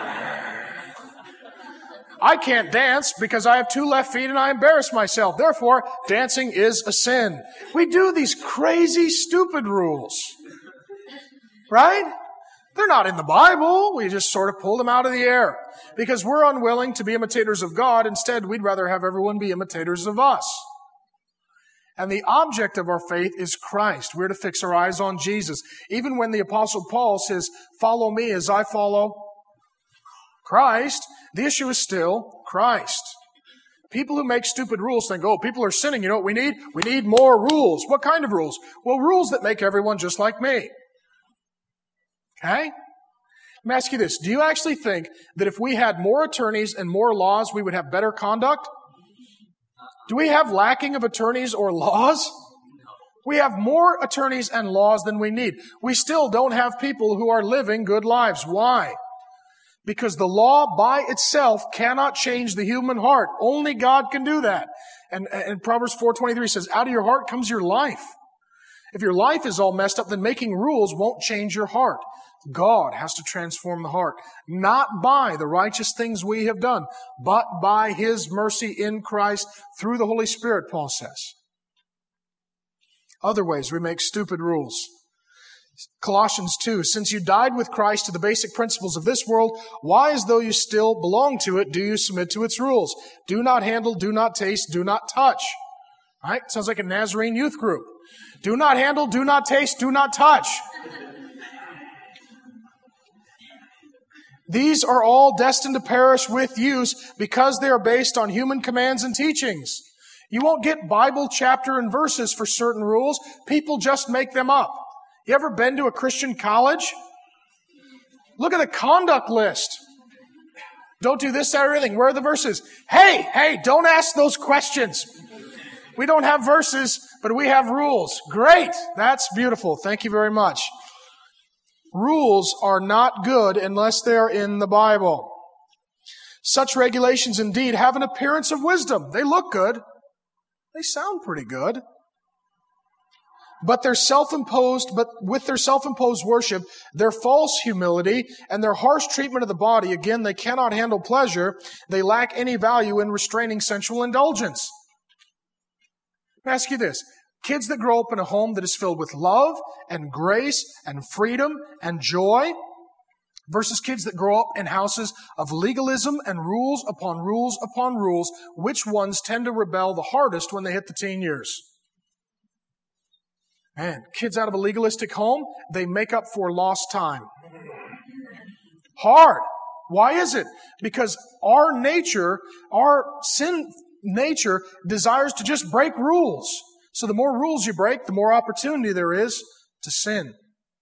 I can't dance because I have two left feet and I embarrass myself. Therefore, dancing is a sin. We do these crazy, stupid rules. Right? They're not in the Bible. We just sort of pull them out of the air because we're unwilling to be imitators of God. Instead, we'd rather have everyone be imitators of us. And the object of our faith is Christ. We're to fix our eyes on Jesus. Even when the Apostle Paul says, follow me as I follow Christ, the issue is still Christ. People who make stupid rules think, oh, people are sinning. You know what we need? We need more rules. What kind of rules? Well, rules that make everyone just like me. Okay? Let me ask you this. Do you actually think that if we had more attorneys and more laws, we would have better conduct? Do we have lacking of attorneys or laws? We have more attorneys and laws than we need. We still don't have people who are living good lives. Why? Because the law by itself cannot change the human heart. Only God can do that. And, and Proverbs four twenty-three says, out of your heart comes your life. If your life is all messed up, then making rules won't change your heart. God has to transform the heart, not by the righteous things we have done, but by His mercy in Christ through the Holy Spirit, Paul says. Other ways we make stupid rules. Colossians two, since you died with Christ to the basic principles of this world, why, as though you still belong to it, do you submit to its rules? Do not handle, do not taste, do not touch. All right? Sounds like a Nazarene youth group. Do not handle, do not taste, do not touch. These are all destined to perish with use because they are based on human commands and teachings. You won't get Bible chapter and verses for certain rules. People just make them up. You ever been to a Christian college? Look at the conduct list. Don't do this, that, or anything. Where are the verses? Hey, hey, don't ask those questions. We don't have verses, but we have rules. Great. That's beautiful. Thank you very much. Rules are not good unless they are in the Bible. Such regulations indeed have an appearance of wisdom. They look good. They sound pretty good. But their self-imposed, but with their self-imposed worship, their false humility, and their harsh treatment of the body, again, they cannot handle pleasure. They lack any value in restraining sensual indulgence. Let me ask you this. Kids that grow up in a home that is filled with love and grace and freedom and joy versus kids that grow up in houses of legalism and rules upon rules upon rules, which ones tend to rebel the hardest when they hit the teen years? Man, kids out of a legalistic home, they make up for lost time. Hard. Why is it? Because our nature, our sin nature desires to just break rules. So the more rules you break, the more opportunity there is to sin.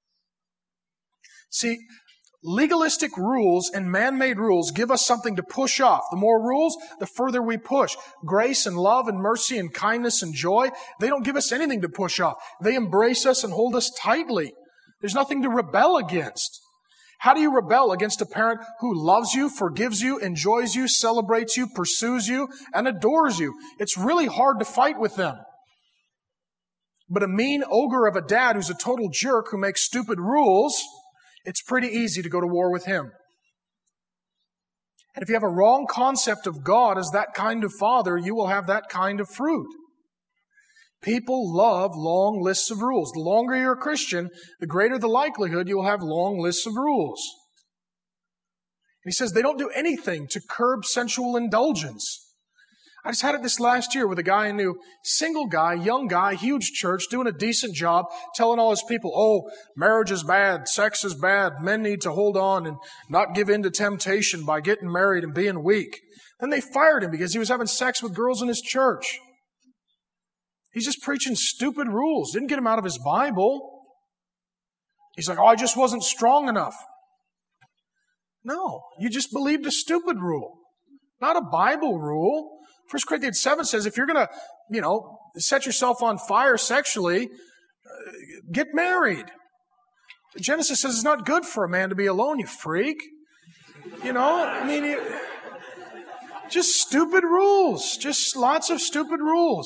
See, legalistic rules and man-made rules give us something to push off. The more rules, the further we push. Grace and love and mercy and kindness and joy, they don't give us anything to push off. They embrace us and hold us tightly. There's nothing to rebel against. How do you rebel against a parent who loves you, forgives you, enjoys you, celebrates you, pursues you, and adores you? It's really hard to fight with them. But a mean ogre of a dad who's a total jerk who makes stupid rules, it's pretty easy to go to war with him. And if you have a wrong concept of God as that kind of father, you will have that kind of fruit. People love long lists of rules. The longer you're a Christian, the greater the likelihood you will have long lists of rules. And he says they don't do anything to curb sensual indulgence. I just had it this last year with a guy I knew, single guy, young guy, huge church, doing a decent job, telling all his people, oh, marriage is bad, sex is bad, men need to hold on and not give in to temptation by getting married and being weak. Then they fired him because he was having sex with girls in his church. He's just preaching stupid rules. Didn't get him out of his Bible. He's like, oh, I just wasn't strong enough. No, you just believed a stupid rule, not a Bible rule. First Corinthians seven says if you're going to, you know, set yourself on fire sexually, uh, get married. Genesis says it's not good for a man to be alone, you freak. You know, I mean, you, just stupid rules. Just lots of stupid rules.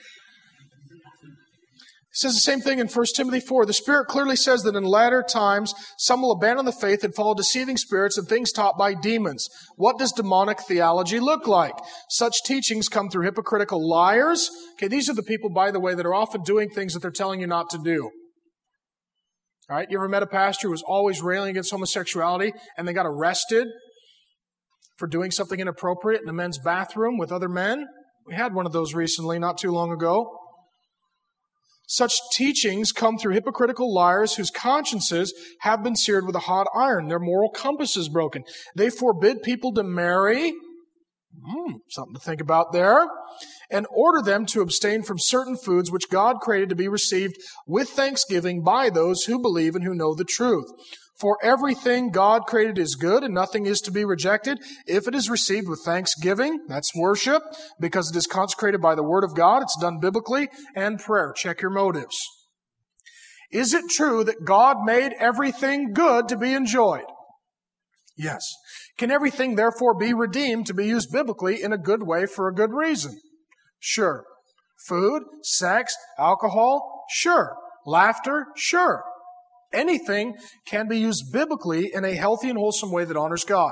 It says the same thing in First Timothy four. The Spirit clearly says that in latter times some will abandon the faith and follow deceiving spirits and things taught by demons. What does demonic theology look like? Such teachings come through hypocritical liars. Okay, these are the people, by the way, that are often doing things that they're telling you not to do. All right, you ever met a pastor who was always railing against homosexuality and they got arrested for doing something inappropriate in a men's bathroom with other men? We had one of those recently, not too long ago. Such teachings come through hypocritical liars whose consciences have been seared with a hot iron. Their moral compass is broken. They forbid people to marry. Hmm, something to think about there. And order them to abstain from certain foods which God created to be received with thanksgiving by those who believe and who know the truth. For everything God created is good, and nothing is to be rejected if it is received with thanksgiving. That's worship, because it is consecrated by the Word of God. It's done biblically, and prayer. Check your motives. Is it true that God made everything good to be enjoyed? Yes. Can everything therefore be redeemed to be used biblically in a good way for a good reason? Sure. Food, sex, alcohol? Sure. Laughter? Sure. Anything can be used biblically in a healthy and wholesome way that honors God.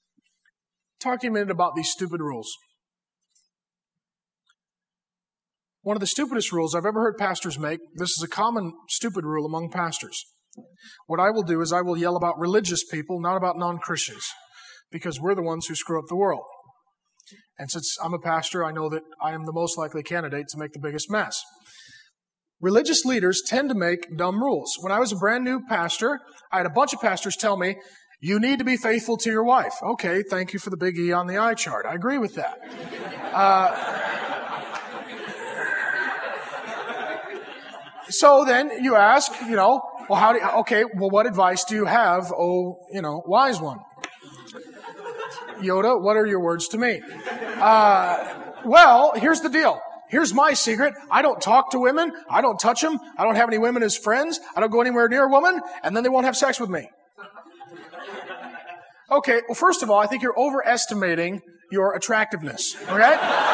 Talk to you a minute about these stupid rules. One of the stupidest rules I've ever heard pastors make, this is a common stupid rule among pastors. What I will do is I will yell about religious people, not about non-Christians, because we're the ones who screw up the world. And since I'm a pastor, I know that I am the most likely candidate to make the biggest mess. Religious leaders tend to make dumb rules. When I was a brand new pastor, I had a bunch of pastors tell me, you need to be faithful to your wife. Okay, thank you for the big E on the eye chart. I agree with that. Uh, so then you ask, you know, well, how do you, okay, well, what advice do you have, oh, you know, wise one? Yoda, what are your words to me? Uh, well, here's the deal. Here's my secret. I don't talk to women. I don't touch them. I don't have any women as friends. I don't go anywhere near a woman, and then they won't have sex with me. Okay, well, first of all, I think you're overestimating your attractiveness, okay?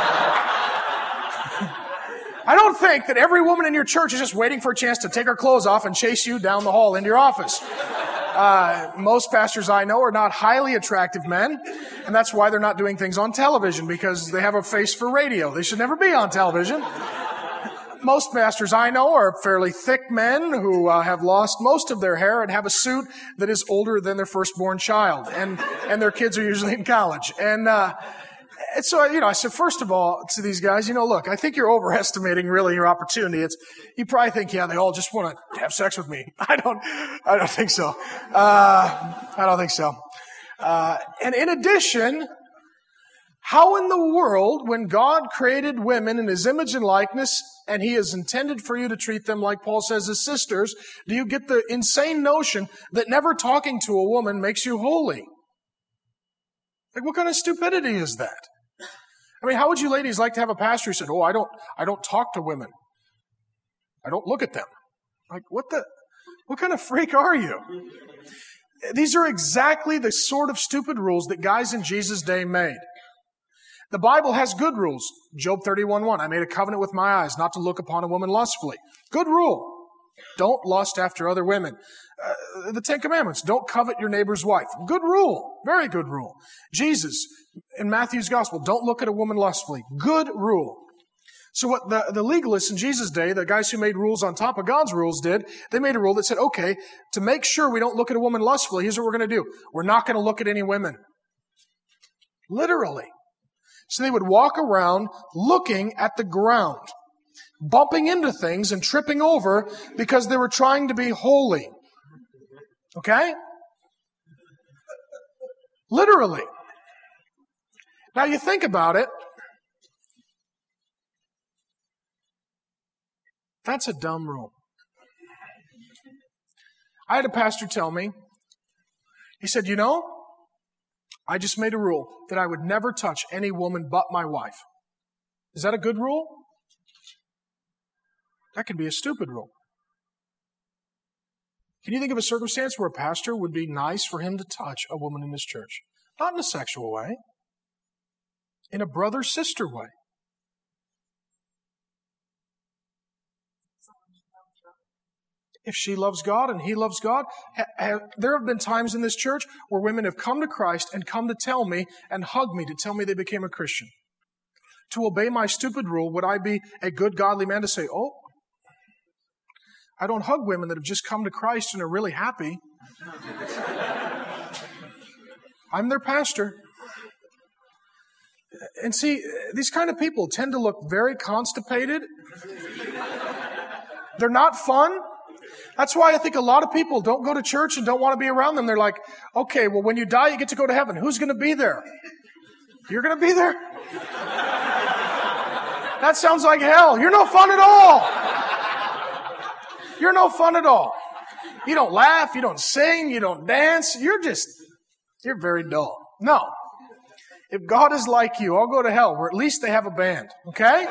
I don't think that every woman in your church is just waiting for a chance to take her clothes off and chase you down the hall into your office. Uh, most pastors I know are not highly attractive men, and that's why they're not doing things on television, because they have a face for radio. They should never be on television. Most pastors I know are fairly thick men who uh, have lost most of their hair and have a suit that is older than their firstborn child, and and their kids are usually in college. And uh, and so, you know, I said, first of all, to these guys, you know, look, I think you're overestimating really your opportunity. It's, you probably think, yeah, they all just want to have sex with me. I don't, I don't think so. Uh, I don't think so. Uh, and in addition, how in the world, when God created women in His image and likeness, and He has intended for you to treat them like Paul says as sisters, do you get the insane notion that never talking to a woman makes you holy? Like, what kind of stupidity is that? I mean, how would you ladies like to have a pastor who said, oh, I don't, I don't talk to women. I don't look at them. Like, what the, what kind of freak are you? These are exactly the sort of stupid rules that guys in Jesus' day made. The Bible has good rules. Job thirty-one one, I made a covenant with my eyes not to look upon a woman lustfully. Good rule. Don't lust after other women. Uh, the Ten Commandments, don't covet your neighbor's wife. Good rule. Very good rule. Jesus, in Matthew's Gospel, don't look at a woman lustfully. Good rule. So what the, the legalists in Jesus' day, the guys who made rules on top of God's rules did, they made a rule that said, okay, to make sure we don't look at a woman lustfully, here's what we're going to do. We're not going to look at any women. Literally. So they would walk around looking at the ground, bumping into things and tripping over because they were trying to be holy. Okay? Literally. Now you think about it. That's a dumb rule. I had a pastor tell me, he said, you know, I just made a rule that I would never touch any woman but my wife. Is that a good rule? That could be a stupid rule. Can you think of a circumstance where a pastor would be nice for him to touch a woman in his church? Not in a sexual way. In a brother-sister way. If she loves God and he loves God, ha, ha, there have been times in this church where women have come to Christ and come to tell me and hug me to tell me they became a Christian. To obey my stupid rule, would I be a good godly man to say, oh, I don't hug women that have just come to Christ and are really happy. I'm their pastor. And see, these kind of people tend to look very constipated. They're not fun. That's why I think a lot of people don't go to church and don't want to be around them. They're like, okay, well, when you die, you get to go to heaven. Who's going to be there? You're going to be there? That sounds like hell. You're no fun at all. You're no fun at all. You don't laugh. You don't sing. You don't dance. You're just, you're very dull. No. If God is like you, I'll go to hell, where at least they have a band. Okay?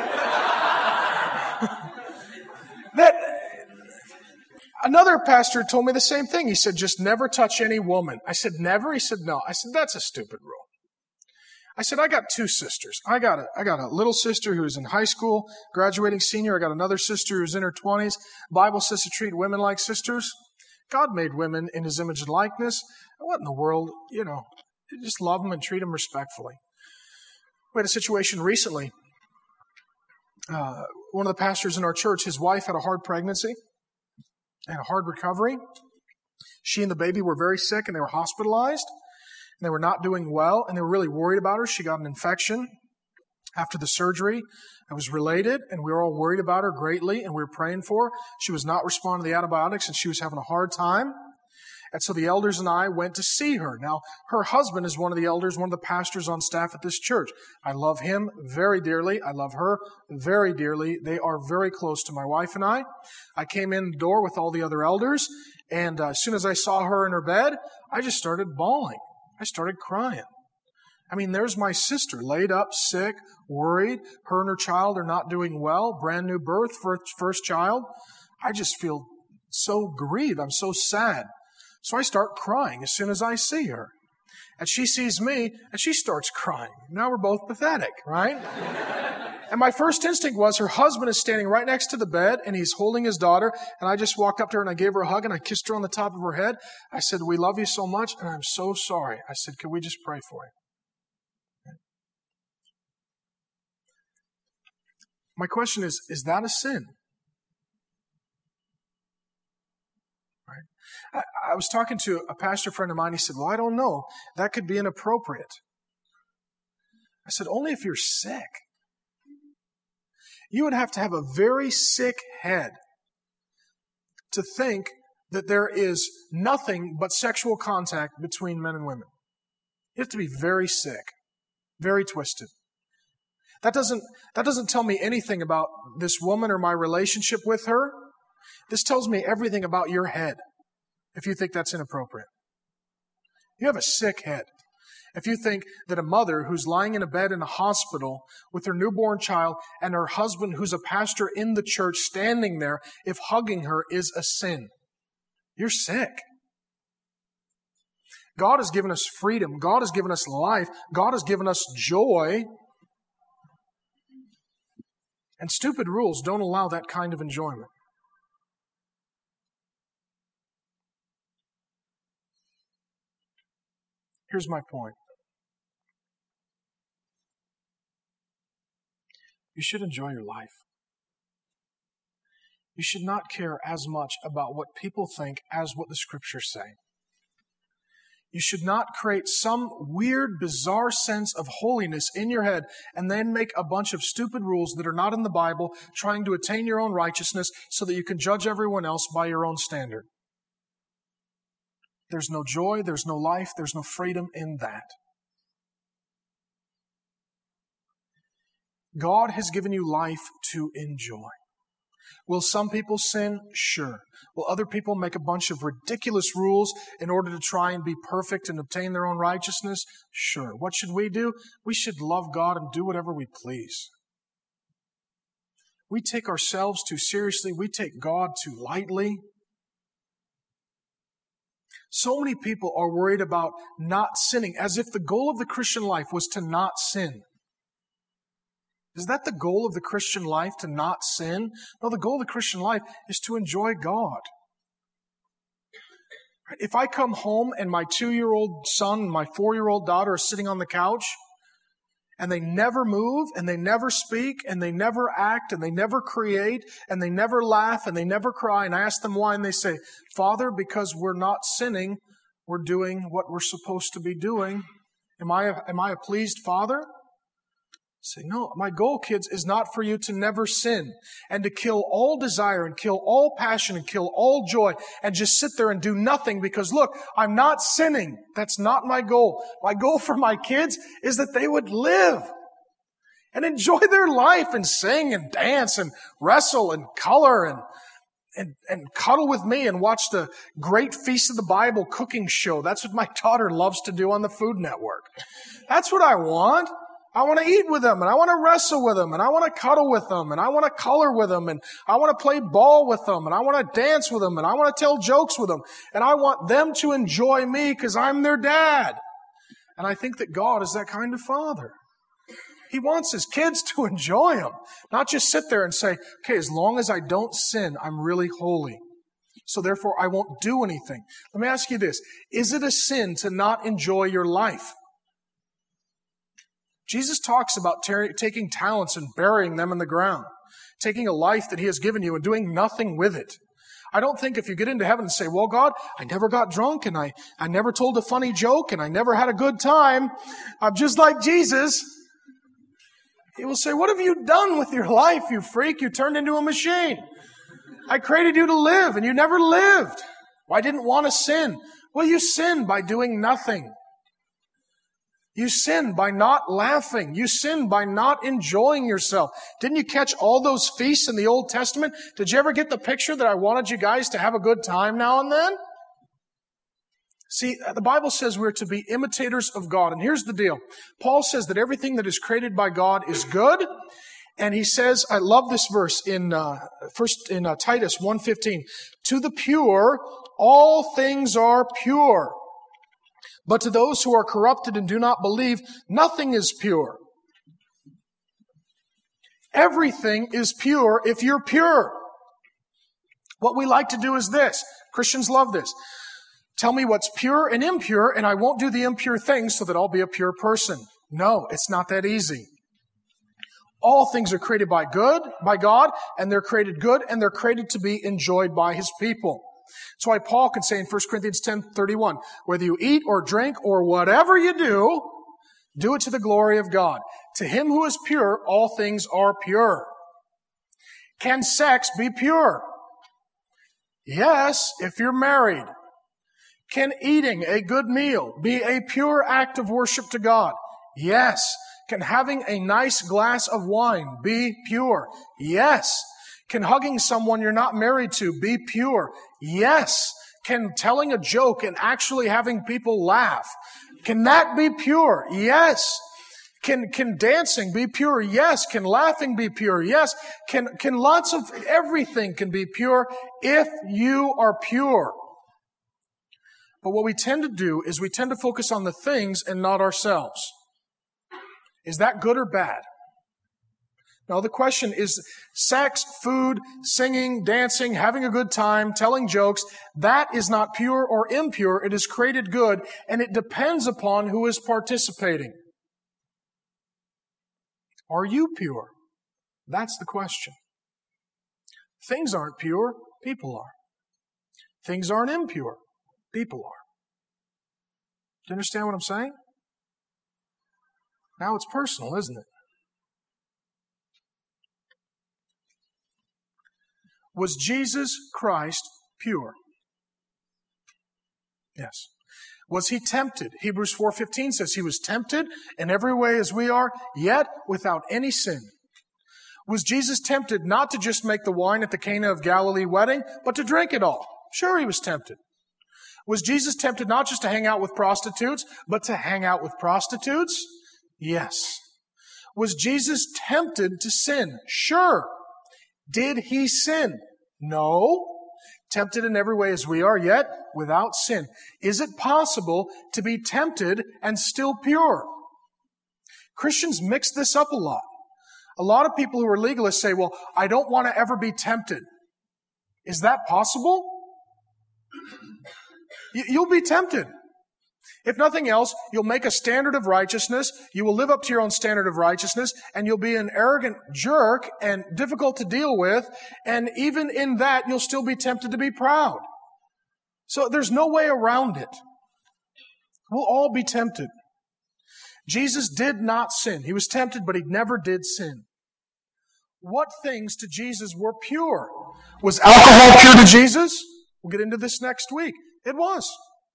that... Another pastor told me the same thing. He said, just never touch any woman. I said, never? He said, no. I said, that's a stupid rule. I said, I got two sisters. I got a, I got a little sister who's in high school, graduating senior. I got another sister who's in her twenties. Bible says to treat women like sisters. God made women in His image and likeness. What in the world? You know, just love them and treat them respectfully. We had a situation recently. uh, one of the pastors in our church, his wife had a hard pregnancy and a hard recovery. She and the baby were very sick and they were hospitalized and they were not doing well and they were really worried about her. She got an infection after the surgery. It was related and we were all worried about her greatly and we were praying for her. She was not responding to the antibiotics and she was having a hard time. And so the elders and I went to see her. Now, her husband is one of the elders, one of the pastors on staff at this church. I love him very dearly. I love her very dearly. They are very close to my wife and I. I came in the door with all the other elders, and uh, as soon as I saw her in her bed, I just started bawling. I started crying. I mean, there's my sister laid up, sick, worried. Her and her child are not doing well. Brand new birth, first, first child. I just feel so grieved. I'm so sad. So I start crying as soon as I see her. And she sees me, and she starts crying. Now we're both pathetic, right? And my first instinct was her husband is standing right next to the bed, and he's holding his daughter. And I just walked up to her, and I gave her a hug, and I kissed her on the top of her head. I said, we love you so much, and I'm so sorry. I said, can we just pray for you? My question is, is that a sin? I, I was talking to a pastor friend of mine. He said, well, I don't know. That could be inappropriate. I said, only if you're sick. You would have to have a very sick head to think that there is nothing but sexual contact between men and women. You have to be very sick, very twisted. That doesn't, that doesn't tell me anything about this woman or my relationship with her. This tells me everything about your head. If you think that's inappropriate. You have a sick head. If you think that a mother who's lying in a bed in a hospital with her newborn child and her husband who's a pastor in the church standing there, if hugging her is a sin, you're sick. God has given us freedom. God has given us life. God has given us joy. And stupid rules don't allow that kind of enjoyment. Here's my point. You should enjoy your life. You should not care as much about what people think as what the Scriptures say. You should not create some weird, bizarre sense of holiness in your head and then make a bunch of stupid rules that are not in the Bible, trying to attain your own righteousness so that you can judge everyone else by your own standard. There's no joy, there's no life, there's no freedom in that. God has given you life to enjoy. Will some people sin? Sure. Will other people make a bunch of ridiculous rules in order to try and be perfect and obtain their own righteousness? Sure. What should we do? We should love God and do whatever we please. We take ourselves too seriously. We take God too lightly. So many people are worried about not sinning, as if the goal of the Christian life was to not sin. Is that the goal of the Christian life, to not sin? No, the goal of the Christian life is to enjoy God. If I come home and my two-year-old son and my four-year-old daughter are sitting on the couch, and they never move, and they never speak, and they never act, and they never create, and they never laugh, and they never cry. And I ask them why, and they say, Father, because we're not sinning, we're doing what we're supposed to be doing. Am I a, am I a pleased father? Say, no, my goal, kids, is not for you to never sin and to kill all desire and kill all passion and kill all joy and just sit there and do nothing because, look, I'm not sinning. That's not my goal. My goal for my kids is that they would live and enjoy their life and sing and dance and wrestle and color and, and, and cuddle with me and watch the Great Feast of the Bible cooking show. That's what my daughter loves to do on the Food Network. That's what I want. I want to eat with them, and I want to wrestle with them, and I want to cuddle with them, and I want to color with them, and I want to play ball with them, and I want to dance with them, and I want to tell jokes with them, and I want them to enjoy me because I'm their dad. And I think that God is that kind of father. He wants his kids to enjoy him, not just sit there and say, okay, as long as I don't sin, I'm really holy. So therefore, I won't do anything. Let me ask you this. Is it a sin to not enjoy your life? Jesus talks about ter- taking talents and burying them in the ground. taking a life that He has given you and doing nothing with it. I don't think if you get into heaven and say, well, God, I never got drunk and I, I never told a funny joke and I never had a good time. I'm just like Jesus. He will say, what have you done with your life, you freak? You turned into a machine. I created you to live and you never lived. Well, I didn't want to sin. Well, you sinned by doing nothing. You sinned by not laughing. You sinned by not enjoying yourself. Didn't you catch all those feasts in the Old Testament? Did you ever get the picture that I wanted you guys to have a good time now and then? See, the Bible says we're to be imitators of God. And here's the deal. Paul says that everything that is created by God is good. And he says, I love this verse in uh, first in uh, Titus one fifteen. To the pure, all things are pure. But to those who are corrupted and do not believe, nothing is pure. Everything is pure if you're pure. What we like to do is this. Christians love this. Tell me what's pure and impure, and I won't do the impure things so that I'll be a pure person. No, it's not that easy. All things are created by good, by God, and they're created good, and they're created to be enjoyed by His people. That's why Paul can say in First Corinthians ten thirty-one, whether you eat or drink or whatever you do, do it to the glory of God. To Him who is pure, all things are pure. Can sex be pure? Yes, if you're married. Can eating a good meal be a pure act of worship to God? Yes. Can having a nice glass of wine be pure? Yes. Can hugging someone you're not married to be pure? Yes. Can telling a joke and actually having people laugh, can that be pure? Yes. Can, can dancing be pure? Yes. Can laughing be pure? Yes. Can, can lots of, everything can be pure if you are pure. But what we tend to do is we tend to focus on the things and not ourselves. Is that good or bad? Now the question is, sex, food, singing, dancing, having a good time, telling jokes, that is not pure or impure. It is created good, and it depends upon who is participating. Are you pure? That's the question. Things aren't pure, people are. Things aren't impure, people are. Do you understand what I'm saying? Now it's personal, isn't it? Was Jesus Christ pure? Yes. Was He tempted? Hebrews four fifteen says He was tempted in every way as we are, yet without any sin. Was Jesus tempted not to just make the wine at the Cana of Galilee wedding, but to drink it all? Sure, He was tempted. Was Jesus tempted not just to hang out with prostitutes, but to hang out with prostitutes? Yes. Was Jesus tempted to sin? Sure. Did He sin? No. Tempted in every way as we are, yet without sin. Is it possible to be tempted and still pure? Christians mix this up a lot. A lot of people who are legalists say, well, I don't want to ever be tempted. Is that possible? You'll be tempted. If nothing else, you'll make a standard of righteousness, you will live up to your own standard of righteousness, and you'll be an arrogant jerk and difficult to deal with, and even in that, you'll still be tempted to be proud. So there's no way around it. We'll all be tempted. Jesus did not sin. He was tempted, but He never did sin. What things to Jesus were pure? Was alcohol pure to Jesus? We'll get into this next week. It was.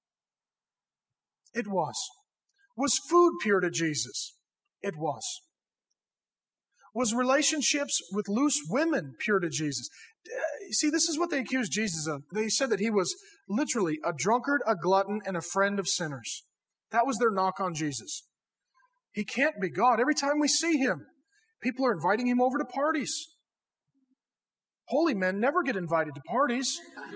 It was. Was food pure to Jesus? It was. Was relationships with loose women pure to Jesus? You see, this is what they accused Jesus of. They said that He was literally a drunkard, a glutton, and a friend of sinners. That was their knock on Jesus. He can't be God. Every time we see Him, people are inviting Him over to parties. Holy men never get invited to parties.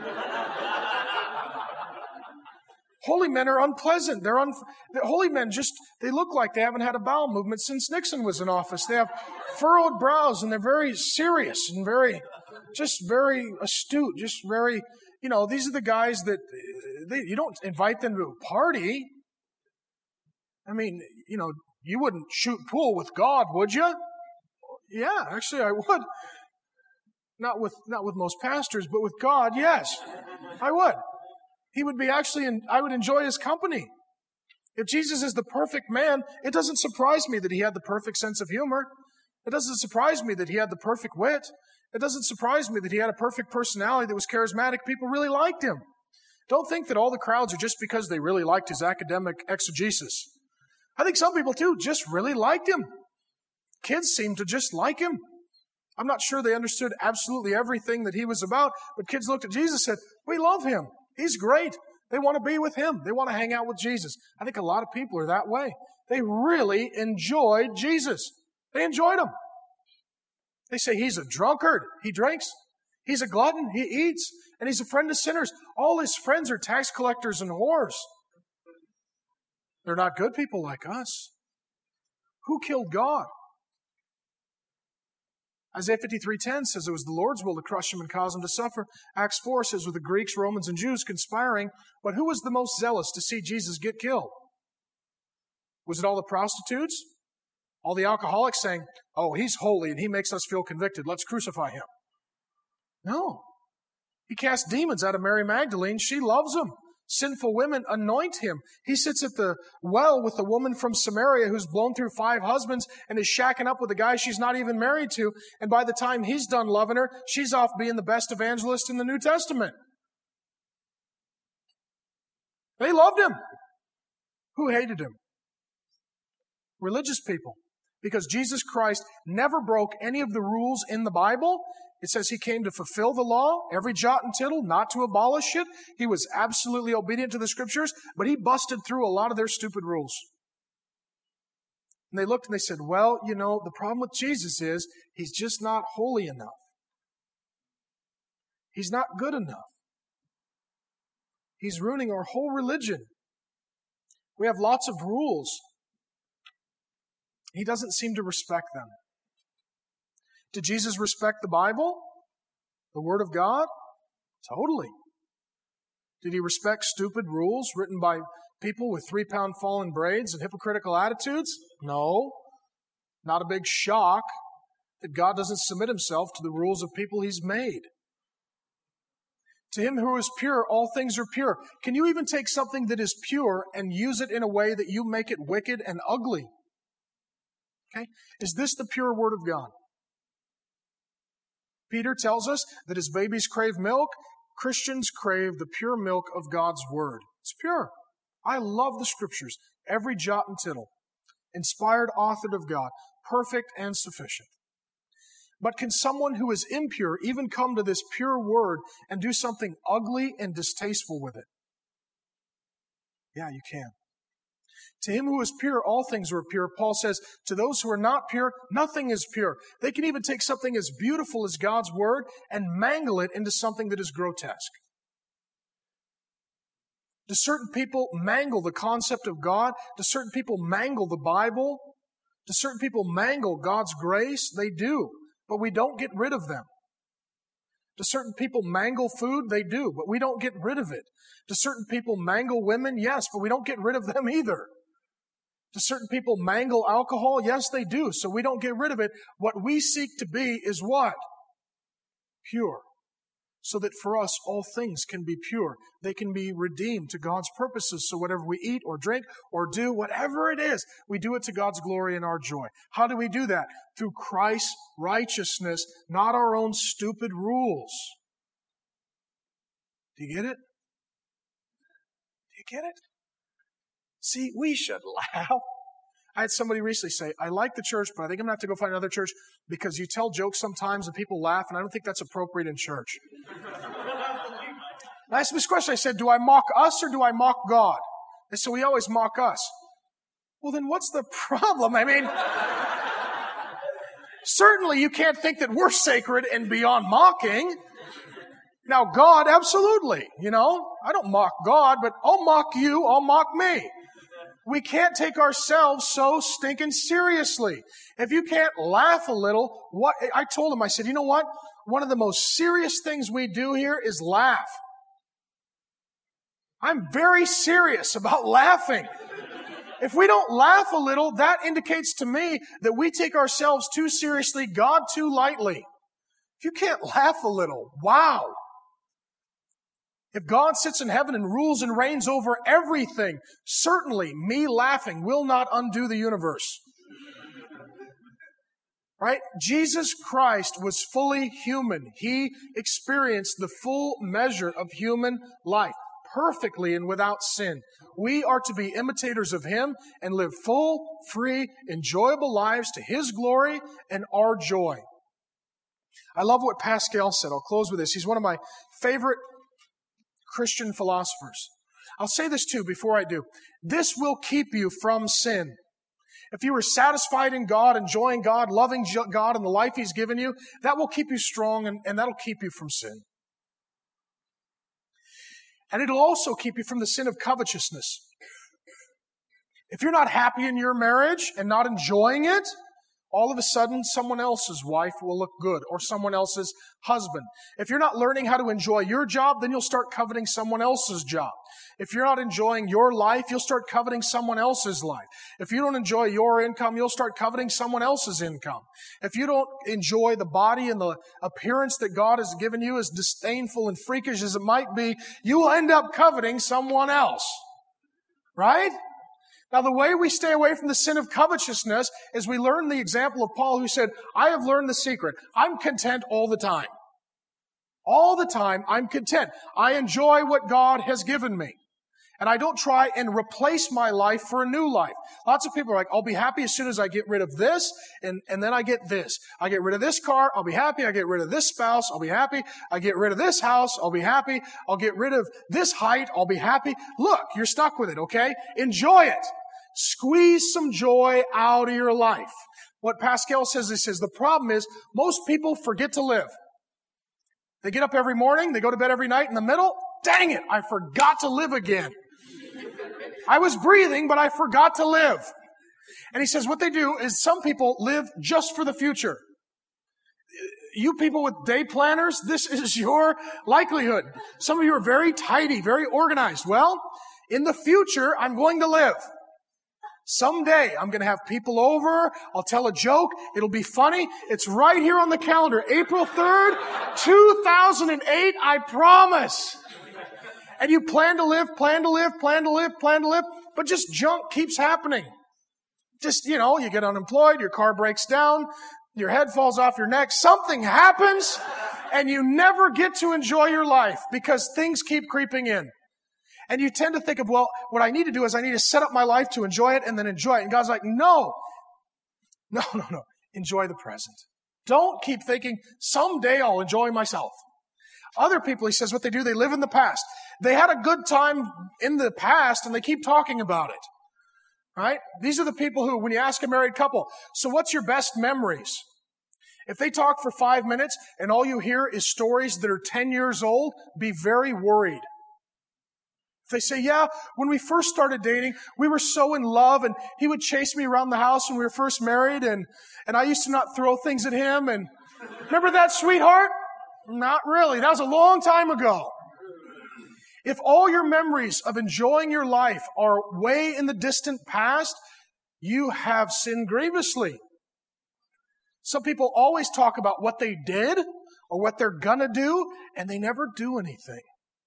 Holy men are unpleasant. They're un- Holy men just, they look like they haven't had a bowel movement since Nixon was in office. They have furrowed brows and they're very serious and very, just very astute, just very, you know, these are the guys that, they, you don't invite them to a party. I mean, you know, you wouldn't shoot pool with God, would you? Yeah, actually I would. Not with, not with most pastors, but with God, yes, I would. He would be actually, in, I would enjoy his company. If Jesus is the perfect man, it doesn't surprise me that he had the perfect sense of humor. It doesn't surprise me that he had the perfect wit. It doesn't surprise me that he had a perfect personality that was charismatic. People really liked him. Don't think that all the crowds are just because they really liked his academic exegesis. I think some people, too, just really liked him. Kids seemed to just like him. I'm not sure they understood absolutely everything that he was about, but kids looked at Jesus and said, we love him. He's great. They want to be with him. They want to hang out with Jesus. I think a lot of people are that way. They really enjoyed Jesus. They enjoyed him. They say he's a drunkard. He drinks. He's a glutton. He eats. And he's a friend of sinners. All his friends are tax collectors and whores. They're not good people like us. Who killed God? Isaiah fifty-three ten says it was the Lord's will to crush him and cause him to suffer. Acts four says with the Greeks, Romans, and Jews conspiring. But who was the most zealous to see Jesus get killed? Was it all the prostitutes? All the alcoholics saying, oh, he's holy and he makes us feel convicted. Let's crucify him. No. He cast demons out of Mary Magdalene. She loves him. Sinful women anoint him. He sits at the well with a woman from Samaria who's blown through five husbands and is shacking up with a guy she's not even married to. And by the time he's done loving her, she's off being the best evangelist in the New Testament. They loved him. Who hated him? Religious people. Because Jesus Christ never broke any of the rules in the Bible. It says he came to fulfill the law, every jot and tittle, not to abolish it. He was absolutely obedient to the Scriptures, but he busted through a lot of their stupid rules. And they looked and they said, well, you know, the problem with Jesus is he's just not holy enough. He's not good enough. He's ruining our whole religion. We have lots of rules. He doesn't seem to respect them. Did Jesus respect the Bible? The Word of God? Totally. Did he respect stupid rules written by people with three-pound fallen braids and hypocritical attitudes? No. Not a big shock that God doesn't submit himself to the rules of people he's made. To him who is pure, all things are pure. Can you even take something that is pure and use it in a way that you make it wicked and ugly? Okay? Is this the pure Word of God? Peter tells us that as babies crave milk, Christians crave the pure milk of God's Word. It's pure. I love the Scriptures, every jot and tittle. Inspired, authored of God, perfect and sufficient. But can someone who is impure even come to this pure Word and do something ugly and distasteful with it? Yeah, you can. To him who is pure, all things are pure. Paul says, to those who are not pure, nothing is pure. They can even take something as beautiful as God's Word and mangle it into something that is grotesque. Do certain people mangle the concept of God? Do certain people mangle the Bible? Do certain people mangle God's grace? They do, but we don't get rid of them. Do certain people mangle food? They do, but we don't get rid of it. Do certain people mangle women? Yes, but we don't get rid of them either. Do certain people mangle alcohol? Yes, they do, so we don't get rid of it. What we seek to be is what? Pure. So that for us, all things can be pure. They can be redeemed to God's purposes. So whatever we eat or drink or do, whatever it is, we do it to God's glory and our joy. How do we do that? Through Christ's righteousness, not our own stupid rules. Do you get it? Do you get it? See, we should laugh. I had somebody recently say, I like the church, but I think I'm going to have to go find another church because you tell jokes sometimes and people laugh, and I don't think that's appropriate in church. I asked this question. I said, do I mock us or do I mock God? They said, we always mock us. Well, then what's the problem? I mean, certainly you can't think that we're sacred and beyond mocking. Now, God, absolutely. You know, I don't mock God, but I'll mock you, I'll mock me. We can't take ourselves so stinking seriously. If you can't laugh a little, what I told him, I said, you know what? One of the most serious things we do here is laugh. I'm very serious about laughing. If we don't laugh a little, that indicates to me that we take ourselves too seriously, God too lightly. If you can't laugh a little, wow. If God sits in heaven and rules and reigns over everything, certainly me laughing will not undo the universe. Right? Jesus Christ was fully human. He experienced the full measure of human life, perfectly and without sin. We are to be imitators of Him and live full, free, enjoyable lives to His glory and our joy. I love what Pascal said. I'll close with this. He's one of my favorite Christian philosophers. I'll say this too before I do. This will keep you from sin. If you are satisfied in God, enjoying God, loving God and the life He's given you, that will keep you strong and, and that'll keep you from sin. And it'll also keep you from the sin of covetousness. If you're not happy in your marriage and not enjoying it, all of a sudden someone else's wife will look good or someone else's husband. If you're not learning how to enjoy your job, then you'll start coveting someone else's job. If you're not enjoying your life, you'll start coveting someone else's life. If you don't enjoy your income, you'll start coveting someone else's income. If you don't enjoy the body and the appearance that God has given you, as disdainful and freakish as it might be, you will end up coveting someone else. Right? Now, the way we stay away from the sin of covetousness is we learn the example of Paul, who said, I have learned the secret. I'm content all the time. All the time, I'm content. I enjoy what God has given me. And I don't try and replace my life for a new life. Lots of people are like, I'll be happy as soon as I get rid of this, and, and then I get this. I get rid of this car, I'll be happy. I get rid of this spouse, I'll be happy. I get rid of this house, I'll be happy. I'll get rid of this height, I'll be happy. Look, you're stuck with it, okay? Enjoy it. Squeeze some joy out of your life. What Pascal says, he says, the problem is most people forget to live. They get up every morning, they go to bed every night. In the middle, dang it, I forgot to live again. I was breathing, but I forgot to live. And he says what they do is some people live just for the future. You people with day planners, this is your likelihood. Some of you are very tidy, very organized. Well, in the future, I'm going to live. Someday, I'm going to have people over. I'll tell a joke. It'll be funny. It's right here on the calendar. April third, two thousand eight, I promise. And you plan to live, plan to live, plan to live, plan to live, but just junk keeps happening. Just, you know, you get unemployed, your car breaks down, your head falls off your neck, something happens, and you never get to enjoy your life because things keep creeping in. And you tend to think of, well, what I need to do is I need to set up my life to enjoy it and then enjoy it. And God's like, no, no, no, no. Enjoy the present. Don't keep thinking, someday I'll enjoy myself. Other people, he says, what they do, they live in the past. They had a good time in the past and they keep talking about it. Right? These are the people who, when you ask a married couple, so what's your best memories? If they talk for five minutes and all you hear is stories that are ten years old, be very worried. If they say, yeah, when we first started dating, we were so in love and he would chase me around the house when we were first married and, and I used to not throw things at him and remember that, sweetheart? Not really. That was a long time ago. If all your memories of enjoying your life are way in the distant past, you have sinned grievously. Some people always talk about what they did or what they're gonna do, and they never do anything.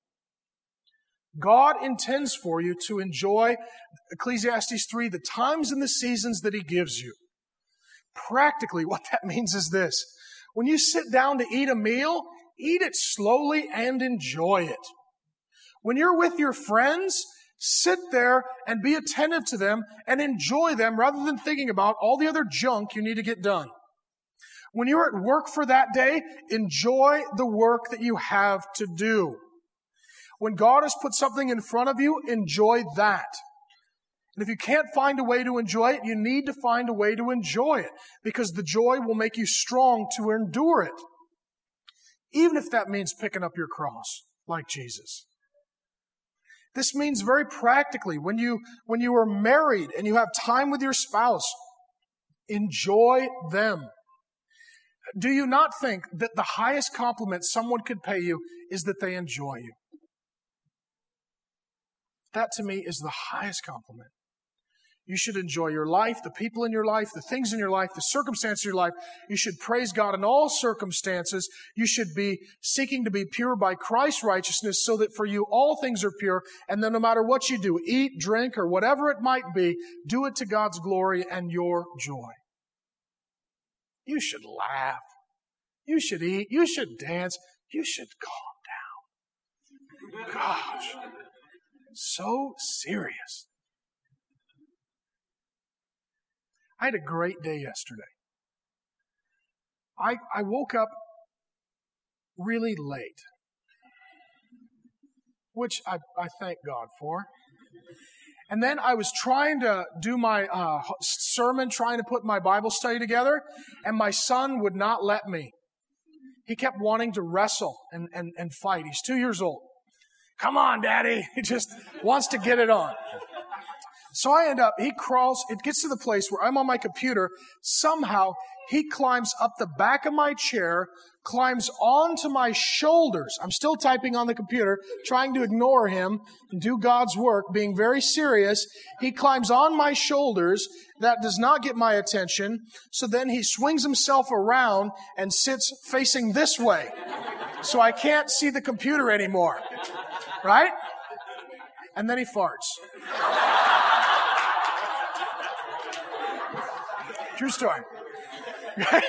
God intends for you to enjoy, Ecclesiastes three, the times and the seasons that He gives you. Practically, what that means is this. When you sit down to eat a meal, eat it slowly and enjoy it. When you're with your friends, sit there and be attentive to them and enjoy them rather than thinking about all the other junk you need to get done. When you're at work for that day, enjoy the work that you have to do. When God has put something in front of you, enjoy that. And if you can't find a way to enjoy it, you need to find a way to enjoy it because the joy will make you strong to endure it. Even if that means picking up your cross like Jesus. This means very practically, when you, when you are married and you have time with your spouse, enjoy them. Do you not think that the highest compliment someone could pay you is that they enjoy you? That to me is the highest compliment. You should enjoy your life, the people in your life, the things in your life, the circumstances of your life. You should praise God in all circumstances. You should be seeking to be pure by Christ's righteousness so that for you all things are pure. And then no matter what you do, eat, drink, or whatever it might be, do it to God's glory and your joy. You should laugh. You should eat. You should dance. You should calm down. Gosh, so serious. I had a great day yesterday. I, I woke up really late, which I, I thank God for. And then I was trying to do my uh, sermon, trying to put my Bible study together, and my son would not let me. He kept wanting to wrestle and, and, and fight. He's two years old. Come on, Daddy. He just wants to get it on. So I end up, he crawls, it gets to the place where I'm on my computer. Somehow, he climbs up the back of my chair, climbs onto my shoulders. I'm still typing on the computer, trying to ignore him and do God's work, being very serious. He climbs on my shoulders. That does not get my attention. So then he swings himself around and sits facing this way. So I can't see the computer anymore. Right? And then he farts. True story. uh,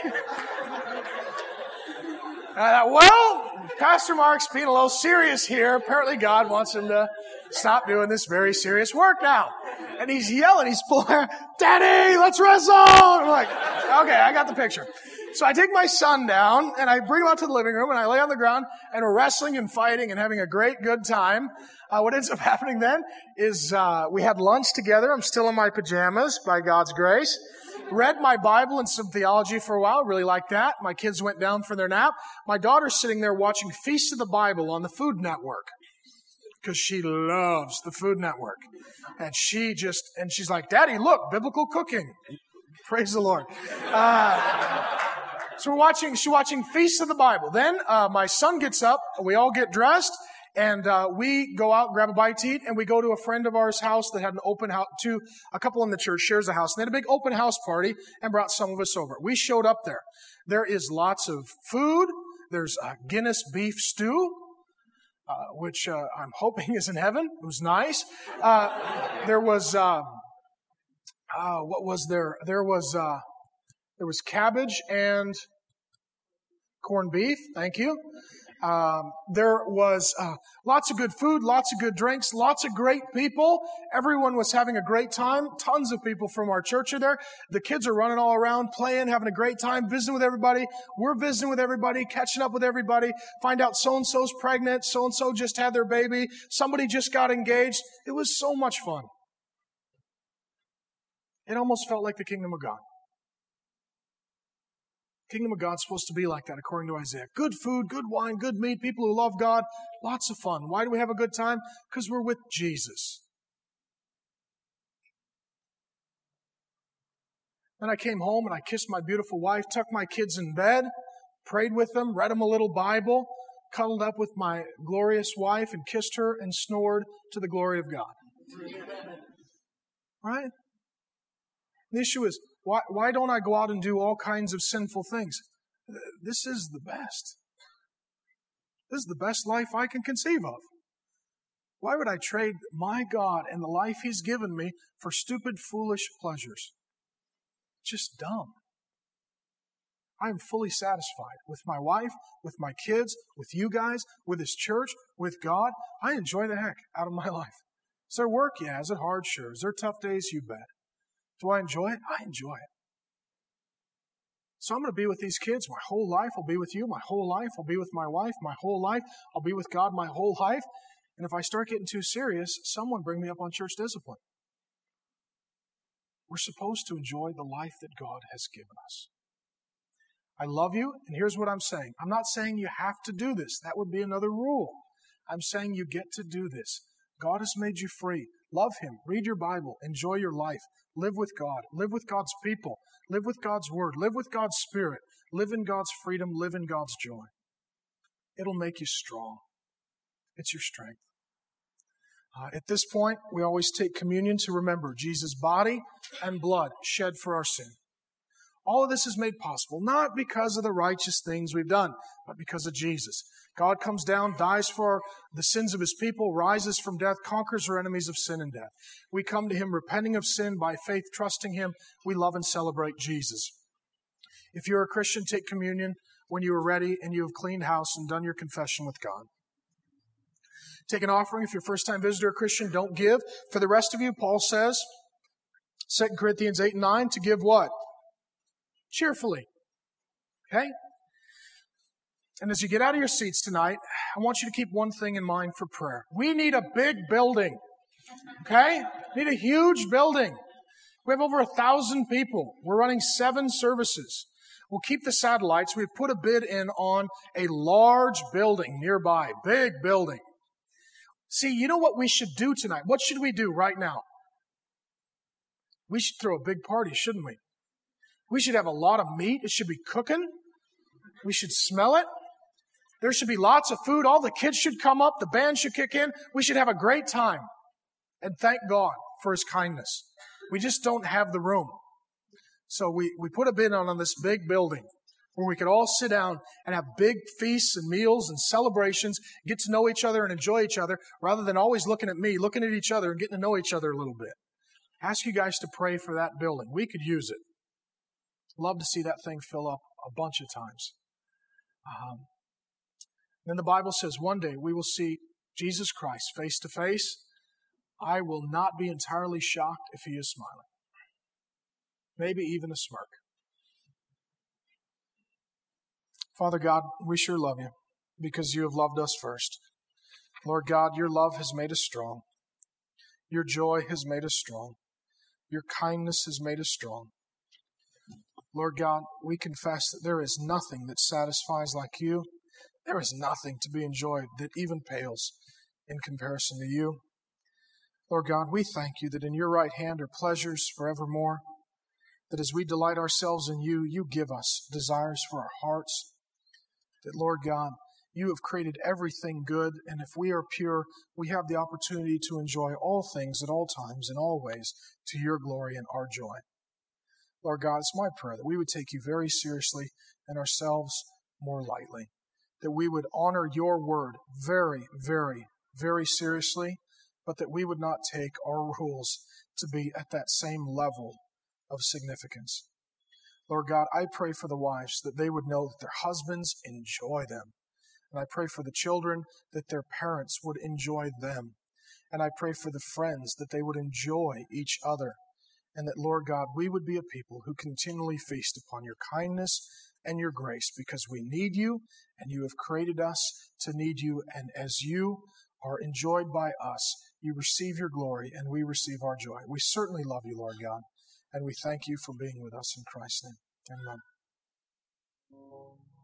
well, Pastor Mark's being a little serious here. Apparently God wants him to stop doing this very serious work now. And he's yelling, he's pulling, Daddy, let's wrestle! I'm like, okay, I got the picture. So I take my son down, and I bring him out to the living room, and I lay on the ground, and we're wrestling and fighting and having a great, good time. Uh, what ends up happening then is uh, we had lunch together. I'm still in my pajamas, by God's grace. Read my Bible and some theology for a while. Really liked that. My kids went down for their nap. My daughter's sitting there watching Feast of the Bible on the Food Network because she loves the Food Network. And she just, and she's like, Daddy, look, biblical cooking. Praise the Lord. Uh, so we're watching, she's watching Feast of the Bible. Then uh, my son gets up. We all get dressed. And uh, we go out, grab a bite to eat, and we go to a friend of ours' house that had an open house. To a couple in the church shares a house. And they had a big open house party and brought some of us over. We showed up there. There is lots of food. There's a Guinness beef stew, uh, which uh, I'm hoping is in heaven. It was nice. Uh, there was uh, uh, what was there? There was uh, there was cabbage and corned beef. Thank you. Um, there was uh, lots of good food, lots of good drinks, lots of great people. Everyone was having a great time. Tons of people from our church are there. The kids are running all around, playing, having a great time, visiting with everybody. We're visiting with everybody, catching up with everybody. Find out so-and-so's pregnant, so-and-so just had their baby, somebody just got engaged. It was so much fun. It almost felt like the kingdom of God. Kingdom of God's supposed to be like that, according to Isaiah. Good food, good wine, good meat, people who love God, lots of fun. Why do we have a good time? Because we're with Jesus. Then I came home and I kissed my beautiful wife, tucked my kids in bed, prayed with them, read them a little Bible, cuddled up with my glorious wife and kissed her and snored to the glory of God. Right? The issue is, Why, why don't I go out and do all kinds of sinful things? This is the best. This is the best life I can conceive of. Why would I trade my God and the life He's given me for stupid, foolish pleasures? Just dumb. I am fully satisfied with my wife, with my kids, with you guys, with this church, with God. I enjoy the heck out of my life. Is there work? Yeah. Is it hard? Sure. Is there tough days? You bet. Do I enjoy it? I enjoy it. So I'm going to be with these kids my whole life. I'll be with you my whole life. I'll be with my wife my whole life. I'll be with God my whole life. And if I start getting too serious, someone bring me up on church discipline. We're supposed to enjoy the life that God has given us. I love you, and here's what I'm saying. I'm not saying you have to do this. That would be another rule. I'm saying you get to do this. God has made you free. Love Him. Read your Bible. Enjoy your life. Live with God. Live with God's people. Live with God's Word. Live with God's Spirit. Live in God's freedom. Live in God's joy. It'll make you strong. It's your strength. Uh, at this point, we always take communion to remember Jesus' body and blood shed for our sin. All of this is made possible not because of the righteous things we've done, but because of Jesus. God comes down, dies for the sins of His people, rises from death, conquers our enemies of sin and death. We come to Him repenting of sin by faith, trusting Him. We love and celebrate Jesus. If you're a Christian, take communion when you are ready and you have cleaned house and done your confession with God. Take an offering. If you're a first-time visitor or Christian, don't give. For the rest of you, Paul says, Second Corinthians eight and nine, to give what? Cheerfully. Okay? And as you get out of your seats tonight, I want you to keep one thing in mind for prayer. We need a big building. Okay? We need a huge building. We have over a thousand people. We're running seven services. We'll keep the satellites. We've put a bid in on a large building nearby. Big building. See, you know what we should do tonight? What should we do right now? We should throw a big party, shouldn't we? We should have a lot of meat. It should be cooking. We should smell it. There should be lots of food. All the kids should come up. The band should kick in. We should have a great time. And thank God for His kindness. We just don't have the room. So we, we put a bid on, on this big building where we could all sit down and have big feasts and meals and celebrations, get to know each other and enjoy each other, rather than always looking at me, looking at each other and getting to know each other a little bit. Ask you guys to pray for that building. We could use it. Love to see that thing fill up a bunch of times. Um, then the Bible says one day we will see Jesus Christ face to face. I will not be entirely shocked if He is smiling. Maybe even a smirk. Father God, we sure love You because You have loved us first. Lord God, Your love has made us strong. Your joy has made us strong. Your kindness has made us strong. Lord God, we confess that there is nothing that satisfies like You. There is nothing to be enjoyed that even pales in comparison to You. Lord God, we thank You that in Your right hand are pleasures forevermore, that as we delight ourselves in You, You give us desires for our hearts, that, Lord God, You have created everything good, and if we are pure, we have the opportunity to enjoy all things at all times, in all ways, to Your glory and our joy. Lord God, it's my prayer that we would take You very seriously and ourselves more lightly, that we would honor Your word very, very, very seriously, but that we would not take our rules to be at that same level of significance. Lord God, I pray for the wives that they would know that their husbands enjoy them. And I pray for the children that their parents would enjoy them. And I pray for the friends that they would enjoy each other. And that, Lord God, we would be a people who continually feast upon Your kindness and Your grace because we need You and You have created us to need You. And as You are enjoyed by us, You receive Your glory and we receive our joy. We certainly love You, Lord God. And we thank You for being with us in Christ's name. Amen.